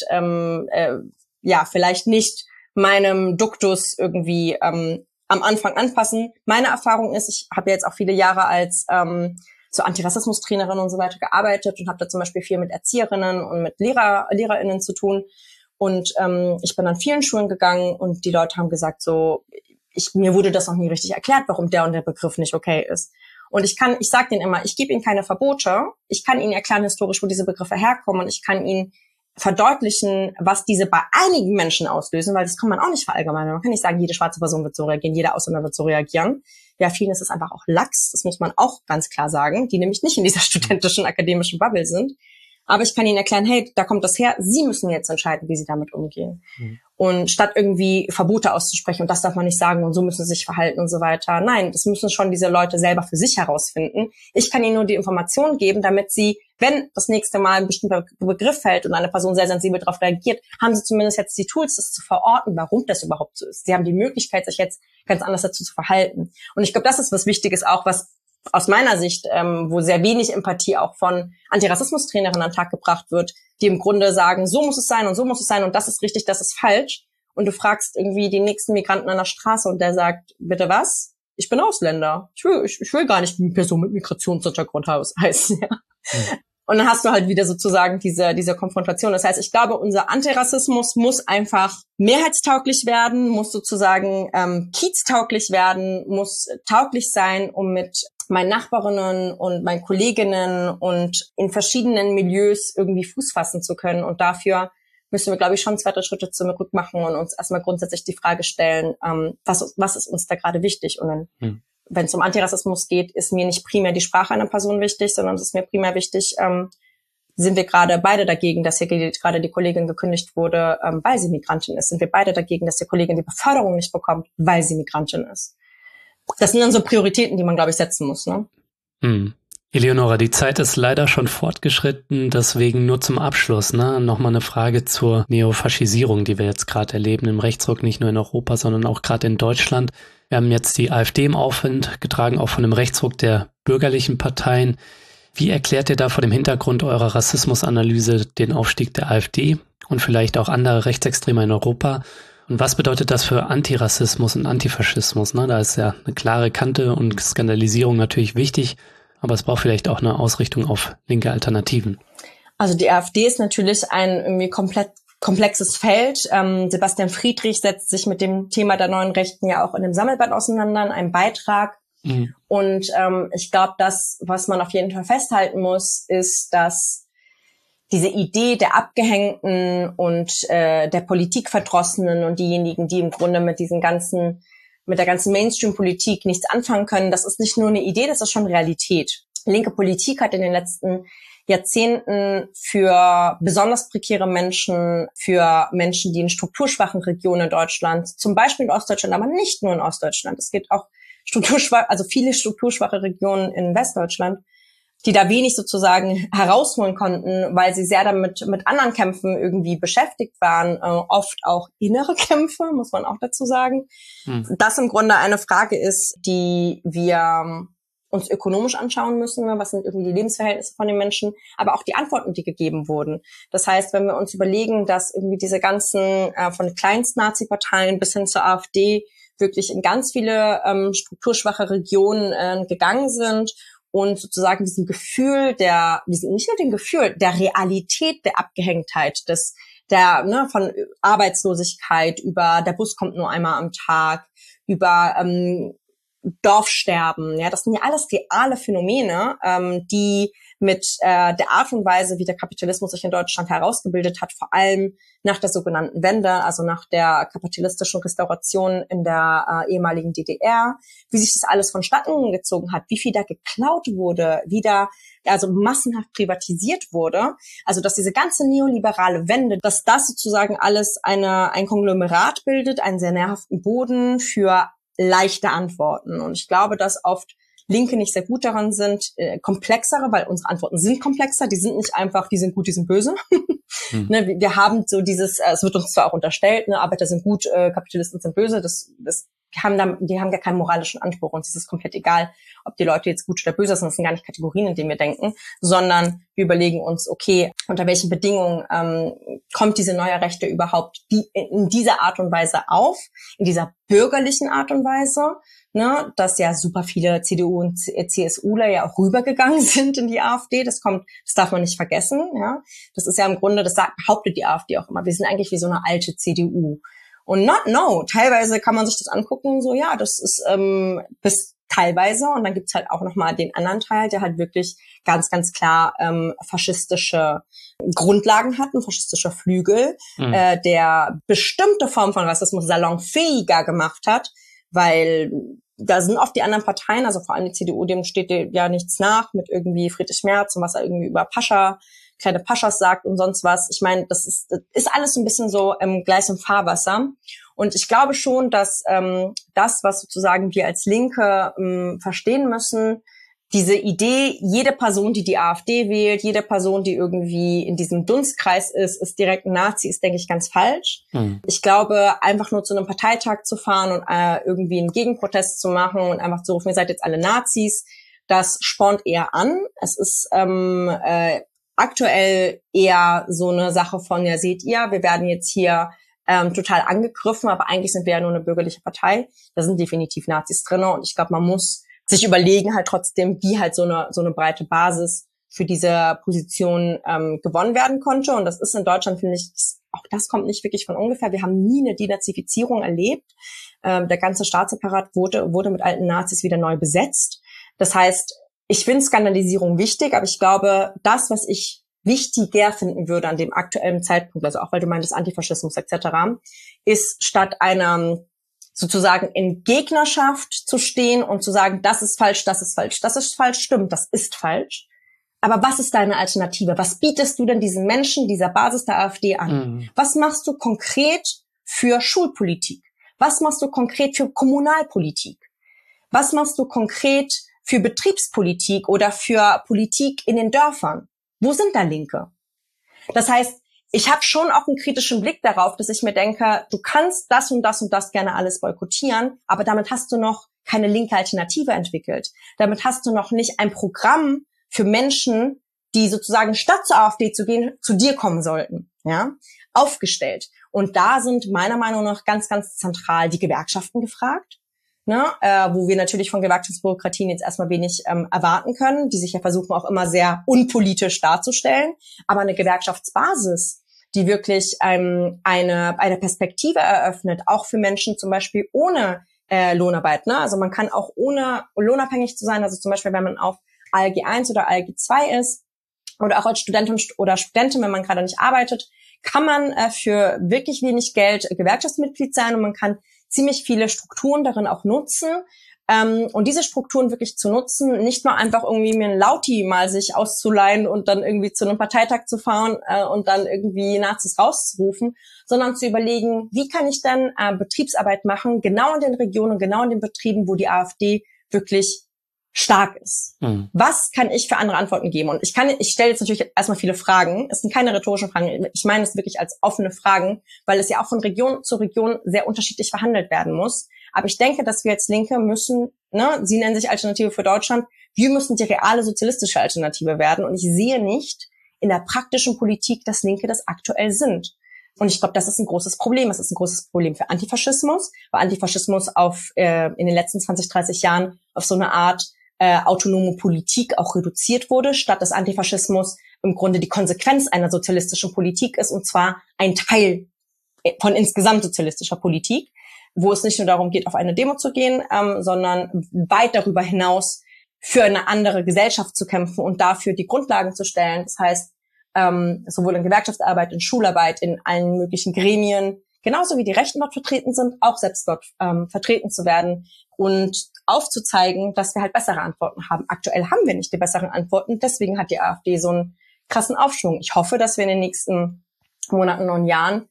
Speaker 1: vielleicht nicht meinem Duktus irgendwie am Anfang anpassen. Meine Erfahrung ist, ich habe jetzt auch viele Jahre als so Antirassismus-Trainerin und so weiter gearbeitet und habe da zum Beispiel viel mit Erzieherinnen und mit LehrerInnen zu tun. Und ich bin an vielen Schulen gegangen und die Leute haben gesagt so, mir wurde das noch nie richtig erklärt, warum der und der Begriff nicht okay ist. Und ich sage denen immer, ich gebe ihnen keine Verbote, ich kann ihnen erklären historisch, wo diese Begriffe herkommen und ich kann ihnen verdeutlichen, was diese bei einigen Menschen auslösen, weil das kann man auch nicht verallgemeinern. Man kann nicht sagen, jede schwarze Person wird so reagieren, jeder Ausländer wird so reagieren. Ja, vielen ist es einfach auch Lachs, das muss man auch ganz klar sagen, die nämlich nicht in dieser studentischen, akademischen Bubble sind. Aber ich kann ihnen erklären, hey, da kommt das her, sie müssen jetzt entscheiden, wie sie damit umgehen. Und statt irgendwie Verbote auszusprechen und das darf man nicht sagen und so müssen sie sich verhalten und so weiter. Nein, das müssen schon diese Leute selber für sich herausfinden. Ich kann ihnen nur die Informationen geben, damit sie, wenn das nächste Mal ein bestimmter Begriff fällt und eine Person sehr sensibel darauf reagiert, haben sie zumindest jetzt die Tools, das zu verorten, warum das überhaupt so ist. Sie haben die Möglichkeit, sich jetzt ganz anders dazu zu verhalten. Und ich glaube, das ist was Wichtiges auch, was aus meiner Sicht, wo sehr wenig Empathie auch von Antirassismus-Trainerinnen an den Tag gebracht wird, die im Grunde sagen, so muss es sein und so muss es sein und das ist richtig, das ist falsch. Und du fragst irgendwie die nächsten Migranten an der Straße und der sagt, bitte was? Ich bin Ausländer. Ich will gar nicht eine Person mit Migrationshintergrund heißen. Ja. Und dann hast du halt wieder sozusagen diese Konfrontation. Das heißt, ich glaube, unser Antirassismus muss einfach mehrheitstauglich werden, muss sozusagen kieztauglich werden, muss tauglich sein, um mit meinen Nachbarinnen und meinen Kolleginnen und in verschiedenen Milieus irgendwie Fuß fassen zu können. Und dafür müssen wir, glaube ich, schon 2, 3 Schritte zurück machen und uns erstmal grundsätzlich die Frage stellen, was ist uns da gerade wichtig? Und dann, wenn es um Antirassismus geht, ist mir nicht primär die Sprache einer Person wichtig, sondern es ist mir primär wichtig, sind wir gerade beide dagegen, dass hier gerade die Kollegin gekündigt wurde, weil sie Migrantin ist? Sind wir beide dagegen, dass die Kollegin die Beförderung nicht bekommt, weil sie Migrantin ist? Das sind dann so Prioritäten, die man, glaube ich, setzen muss, ne?
Speaker 2: Eleonora, die Zeit ist leider schon fortgeschritten, deswegen nur zum Abschluss, nochmal eine Frage zur Neofaschisierung, die wir jetzt gerade erleben im Rechtsruck, nicht nur in Europa, sondern auch gerade in Deutschland. Wir haben jetzt die AfD im Aufwind getragen, auch von dem Rechtsruck der bürgerlichen Parteien. Wie erklärt ihr da vor dem Hintergrund eurer Rassismusanalyse den Aufstieg der AfD und vielleicht auch andere Rechtsextreme in Europa? Und was bedeutet das für Antirassismus und Antifaschismus? Da ist ja eine klare Kante und Skandalisierung natürlich wichtig, aber es braucht vielleicht auch eine Ausrichtung auf linke Alternativen.
Speaker 1: Also die AfD ist natürlich ein irgendwie komplett komplexes Feld. Sebastian Friedrich setzt sich mit dem Thema der neuen Rechten ja auch in dem Sammelband auseinander, in einem Beitrag. Und ich glaube, das, was man auf jeden Fall festhalten muss, ist, dass diese Idee der Abgehängten und der Politikverdrossenen und diejenigen, die im Grunde mit der ganzen Mainstream-Politik nichts anfangen können, das ist nicht nur eine Idee, das ist schon Realität. Linke Politik hat in den letzten Jahrzehnten für besonders prekäre Menschen, für Menschen, die in strukturschwachen Regionen in Deutschland, zum Beispiel in Ostdeutschland, aber nicht nur in Ostdeutschland, es gibt auch viele strukturschwache Regionen in Westdeutschland, die da wenig sozusagen herausholen konnten, weil sie sehr damit mit anderen Kämpfen irgendwie beschäftigt waren, oft auch innere Kämpfe, muss man auch dazu sagen. Das im Grunde eine Frage ist, die wir uns ökonomisch anschauen müssen, was sind irgendwie die Lebensverhältnisse von den Menschen, aber auch die Antworten, die gegeben wurden. Das heißt, wenn wir uns überlegen, dass irgendwie diese ganzen von Kleinst-Nazi-Parteien bis hin zur AfD wirklich in ganz viele strukturschwache Regionen gegangen sind und sozusagen diesem Gefühl nicht nur dem Gefühl, der Realität der Abgehängtheit, von Arbeitslosigkeit über der Bus kommt nur einmal am Tag, über Dorfsterben, ja, das sind ja alles reale Phänomene, die mit der Art und Weise, wie der Kapitalismus sich in Deutschland herausgebildet hat, vor allem nach der sogenannten Wende, also nach der kapitalistischen Restauration in der ehemaligen DDR, wie sich das alles vonstatten gezogen hat, wie viel da geklaut wurde, wie da also massenhaft privatisiert wurde, also dass diese ganze neoliberale Wende, dass das sozusagen alles ein Konglomerat bildet, einen sehr nährhaften Boden für leichte Antworten. Und ich glaube, dass oft Linke nicht sehr gut daran sind, komplexere, weil unsere Antworten sind komplexer, die sind nicht einfach, die sind gut, die sind böse. Ne, wir haben so dieses, es wird uns zwar auch unterstellt, ne, Arbeiter sind gut, Kapitalisten sind böse, die haben gar keinen moralischen Anspruch, uns ist es komplett egal, ob die Leute jetzt gut oder böse sind, das sind gar nicht Kategorien, in denen wir denken, sondern wir überlegen uns, okay, unter welchen Bedingungen kommt diese neue Rechte überhaupt in dieser Art und Weise auf, in dieser bürgerlichen Art und Weise, ne, dass ja super viele CDU und CSUler ja auch rübergegangen sind in die AfD, das darf man nicht vergessen, ja. Das ist ja im Grunde, behauptet die AfD auch immer, wir sind eigentlich wie so eine alte CDU. Und teilweise kann man sich das angucken, so ja, das ist bis teilweise, und dann gibt's halt auch nochmal den anderen Teil, der halt wirklich ganz, ganz klar faschistische Grundlagen hat, ein faschistischer Flügel, der bestimmte Formen von Rassismus salonfähiger gemacht hat, weil da sind oft die anderen Parteien, also vor allem die CDU, dem steht ja nichts nach mit irgendwie Friedrich Merz und was er irgendwie über kleine Paschas sagt und sonst was. Ich meine, das ist alles ein bisschen so gleich im Fahrwasser. Und ich glaube schon, dass das, was sozusagen wir als Linke verstehen müssen, diese Idee, jede Person, die AfD wählt, jede Person, die irgendwie in diesem Dunstkreis ist direkt ein Nazi, ist, denke ich, ganz falsch. Ich glaube, einfach nur zu einem Parteitag zu fahren und irgendwie einen Gegenprotest zu machen und einfach zu rufen, ihr seid jetzt alle Nazis, das spornt eher an. Es ist aktuell eher so eine Sache von, ja, seht ihr, wir werden jetzt hier total angegriffen, aber eigentlich sind wir ja nur eine bürgerliche Partei. Da sind definitiv Nazis drin, und ich glaube, man muss sich überlegen halt trotzdem, wie halt so eine breite Basis für diese Position gewonnen werden konnte. Und das ist in Deutschland, finde ich, auch das kommt nicht wirklich von ungefähr. Wir haben nie eine Denazifizierung erlebt. Der ganze Staatsapparat wurde mit alten Nazis wieder neu besetzt. Das heißt, ich finde Skandalisierung wichtig, aber ich glaube, das, was ich wichtiger finden würde an dem aktuellen Zeitpunkt, also auch weil du meintest Antifaschismus etc., ist statt einer sozusagen in Gegnerschaft zu stehen und zu sagen, das ist falsch, das ist falsch, das ist falsch, stimmt, das ist falsch. Aber was ist deine Alternative? Was bietest du denn diesen Menschen, dieser Basis der AfD an? Was machst du konkret für Schulpolitik? Was machst du konkret für Kommunalpolitik? Was machst du konkret für Betriebspolitik oder für Politik in den Dörfern? Wo sind da Linke? Das heißt, ich habe schon auch einen kritischen Blick darauf, dass ich mir denke, du kannst das und das und das gerne alles boykottieren, aber damit hast du noch keine linke Alternative entwickelt. Damit hast du noch nicht ein Programm für Menschen, die sozusagen statt zur AfD zu gehen, zu dir kommen sollten, ja, aufgestellt. Und da sind meiner Meinung nach ganz, ganz zentral die Gewerkschaften gefragt, ne, wo wir natürlich von Gewerkschaftsbürokratien jetzt erstmal wenig erwarten können, die sich ja versuchen auch immer sehr unpolitisch darzustellen. Aber eine Gewerkschaftsbasis, die wirklich eine Perspektive eröffnet, auch für Menschen zum Beispiel ohne Lohnarbeit. Ne? Also man kann auch ohne lohnabhängig zu sein, also zum Beispiel, wenn man auf ALG 1 oder ALG 2 ist oder auch als Studentin oder Studentin, wenn man gerade nicht arbeitet, kann man für wirklich wenig Geld Gewerkschaftsmitglied sein, und man kann ziemlich viele Strukturen darin auch nutzen. Und diese Strukturen wirklich zu nutzen, nicht nur einfach irgendwie mir ein Lauti mal sich auszuleihen und dann irgendwie zu einem Parteitag zu fahren und dann irgendwie Nazis rauszurufen, sondern zu überlegen, wie kann ich denn Betriebsarbeit machen, genau in den Regionen, genau in den Betrieben, wo die AfD wirklich stark ist. Was kann ich für andere Antworten geben? Und ich stelle jetzt natürlich erstmal viele Fragen. Es sind keine rhetorischen Fragen. Ich meine es wirklich als offene Fragen, weil es ja auch von Region zu Region sehr unterschiedlich verhandelt werden muss. Aber ich denke, dass wir als Linke müssen, Sie nennen sich Alternative für Deutschland, wir müssen die reale sozialistische Alternative werden. Und ich sehe nicht in der praktischen Politik, dass Linke das aktuell sind. Und ich glaube, das ist ein großes Problem. Es ist ein großes Problem für Antifaschismus, weil Antifaschismus in den letzten 20, 30 Jahren auf so eine Art autonome Politik auch reduziert wurde, statt dass Antifaschismus im Grunde die Konsequenz einer sozialistischen Politik ist, und zwar ein Teil von insgesamt sozialistischer Politik, wo es nicht nur darum geht, auf eine Demo zu gehen, sondern weit darüber hinaus für eine andere Gesellschaft zu kämpfen und dafür die Grundlagen zu stellen. Das heißt, sowohl in Gewerkschaftsarbeit, in Schularbeit, in allen möglichen Gremien, genauso wie die Rechten dort vertreten sind, auch selbst dort vertreten zu werden und aufzuzeigen, dass wir halt bessere Antworten haben. Aktuell haben wir nicht die besseren Antworten, deswegen hat die AfD so einen krassen Aufschwung. Ich hoffe, dass wir in den nächsten Monaten und Jahren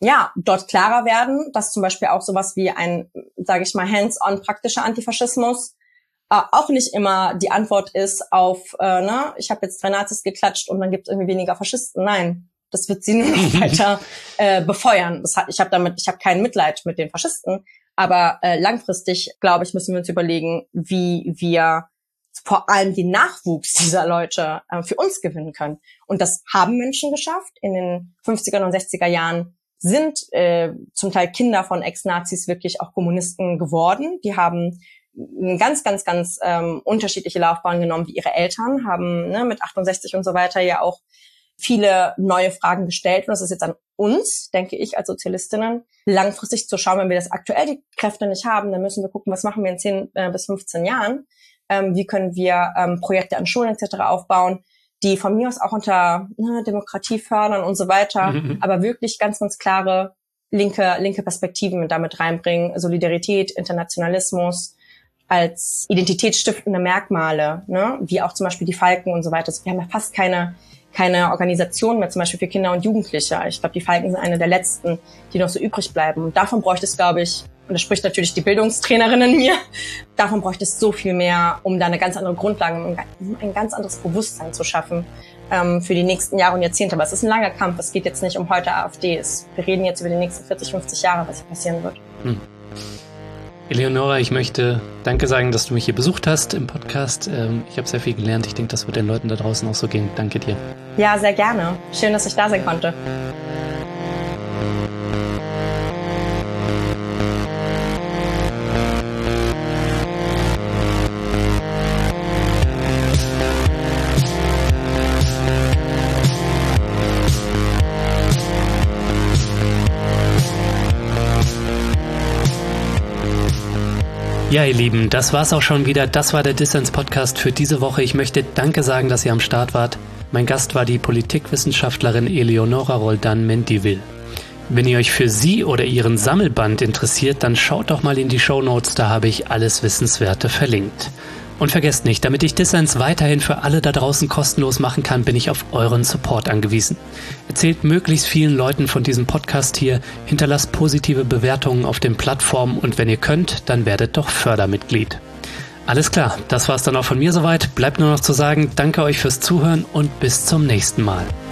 Speaker 1: dort klarer werden, dass zum Beispiel auch sowas wie ein, sage ich mal, hands-on praktischer Antifaschismus auch nicht immer die Antwort ist auf, ich habe jetzt 3 Nazis geklatscht und dann gibt es irgendwie weniger Faschisten. Nein, das wird sie nur noch weiter befeuern. Ich habe kein Mitleid mit den Faschisten, aber langfristig, glaube ich, müssen wir uns überlegen, wie wir vor allem den Nachwuchs dieser Leute für uns gewinnen können. Und das haben Menschen geschafft. In den 50er und 60er Jahren sind zum Teil Kinder von Ex-Nazis wirklich auch Kommunisten geworden. Die haben eine ganz, ganz, ganz unterschiedliche Laufbahn genommen wie ihre Eltern, haben mit 68 und so weiter ja auch viele neue Fragen gestellt. Und das ist jetzt an uns, denke ich, als Sozialistinnen, langfristig zu schauen, wenn wir das aktuell die Kräfte nicht haben, dann müssen wir gucken, was machen wir in 10 bis 15 Jahren. Wie können wir Projekte an Schulen etc. aufbauen, die von mir aus auch unter Demokratie fördern und so weiter, aber wirklich ganz, ganz klare linke Perspektiven mit damit reinbringen. Solidarität, Internationalismus als identitätsstiftende Merkmale, wie auch zum Beispiel die Falken und so weiter. Wir haben ja fast keine Organisation mehr, zum Beispiel für Kinder und Jugendliche. Ich glaube, die Falken sind eine der letzten, die noch so übrig bleiben. Und davon bräuchte es, glaube ich, und das spricht natürlich die Bildungstrainerin in mir, davon bräuchte es so viel mehr, um da eine ganz andere Grundlage, um ein ganz anderes Bewusstsein zu schaffen für die nächsten Jahre und Jahrzehnte. Aber es ist ein langer Kampf. Es geht jetzt nicht um heute AfD. Wir reden jetzt über die nächsten 40, 50 Jahre, was hier passieren wird.
Speaker 2: Eleonora, ich möchte Danke sagen, dass du mich hier besucht hast im Podcast. Ich habe sehr viel gelernt. Ich denke, das wird den Leuten da draußen auch so gehen. Danke dir.
Speaker 1: Ja, sehr gerne. Schön, dass ich da sein konnte.
Speaker 2: Ja, ihr Lieben, das war's auch schon wieder. Das war der Dissens-Podcast für diese Woche. Ich möchte Danke sagen, dass ihr am Start wart. Mein Gast war die Politikwissenschaftlerin Eleonora Roldan-Mendivil. Wenn ihr euch für sie oder ihren Sammelband interessiert, dann schaut doch mal in die Shownotes, da habe ich alles Wissenswerte verlinkt. Und vergesst nicht, damit ich Dissens weiterhin für alle da draußen kostenlos machen kann, bin ich auf euren Support angewiesen. Erzählt möglichst vielen Leuten von diesem Podcast hier, hinterlasst positive Bewertungen auf den Plattformen und wenn ihr könnt, dann werdet doch Fördermitglied. Alles klar, das war's dann auch von mir soweit. Bleibt nur noch zu sagen, danke euch fürs Zuhören und bis zum nächsten Mal.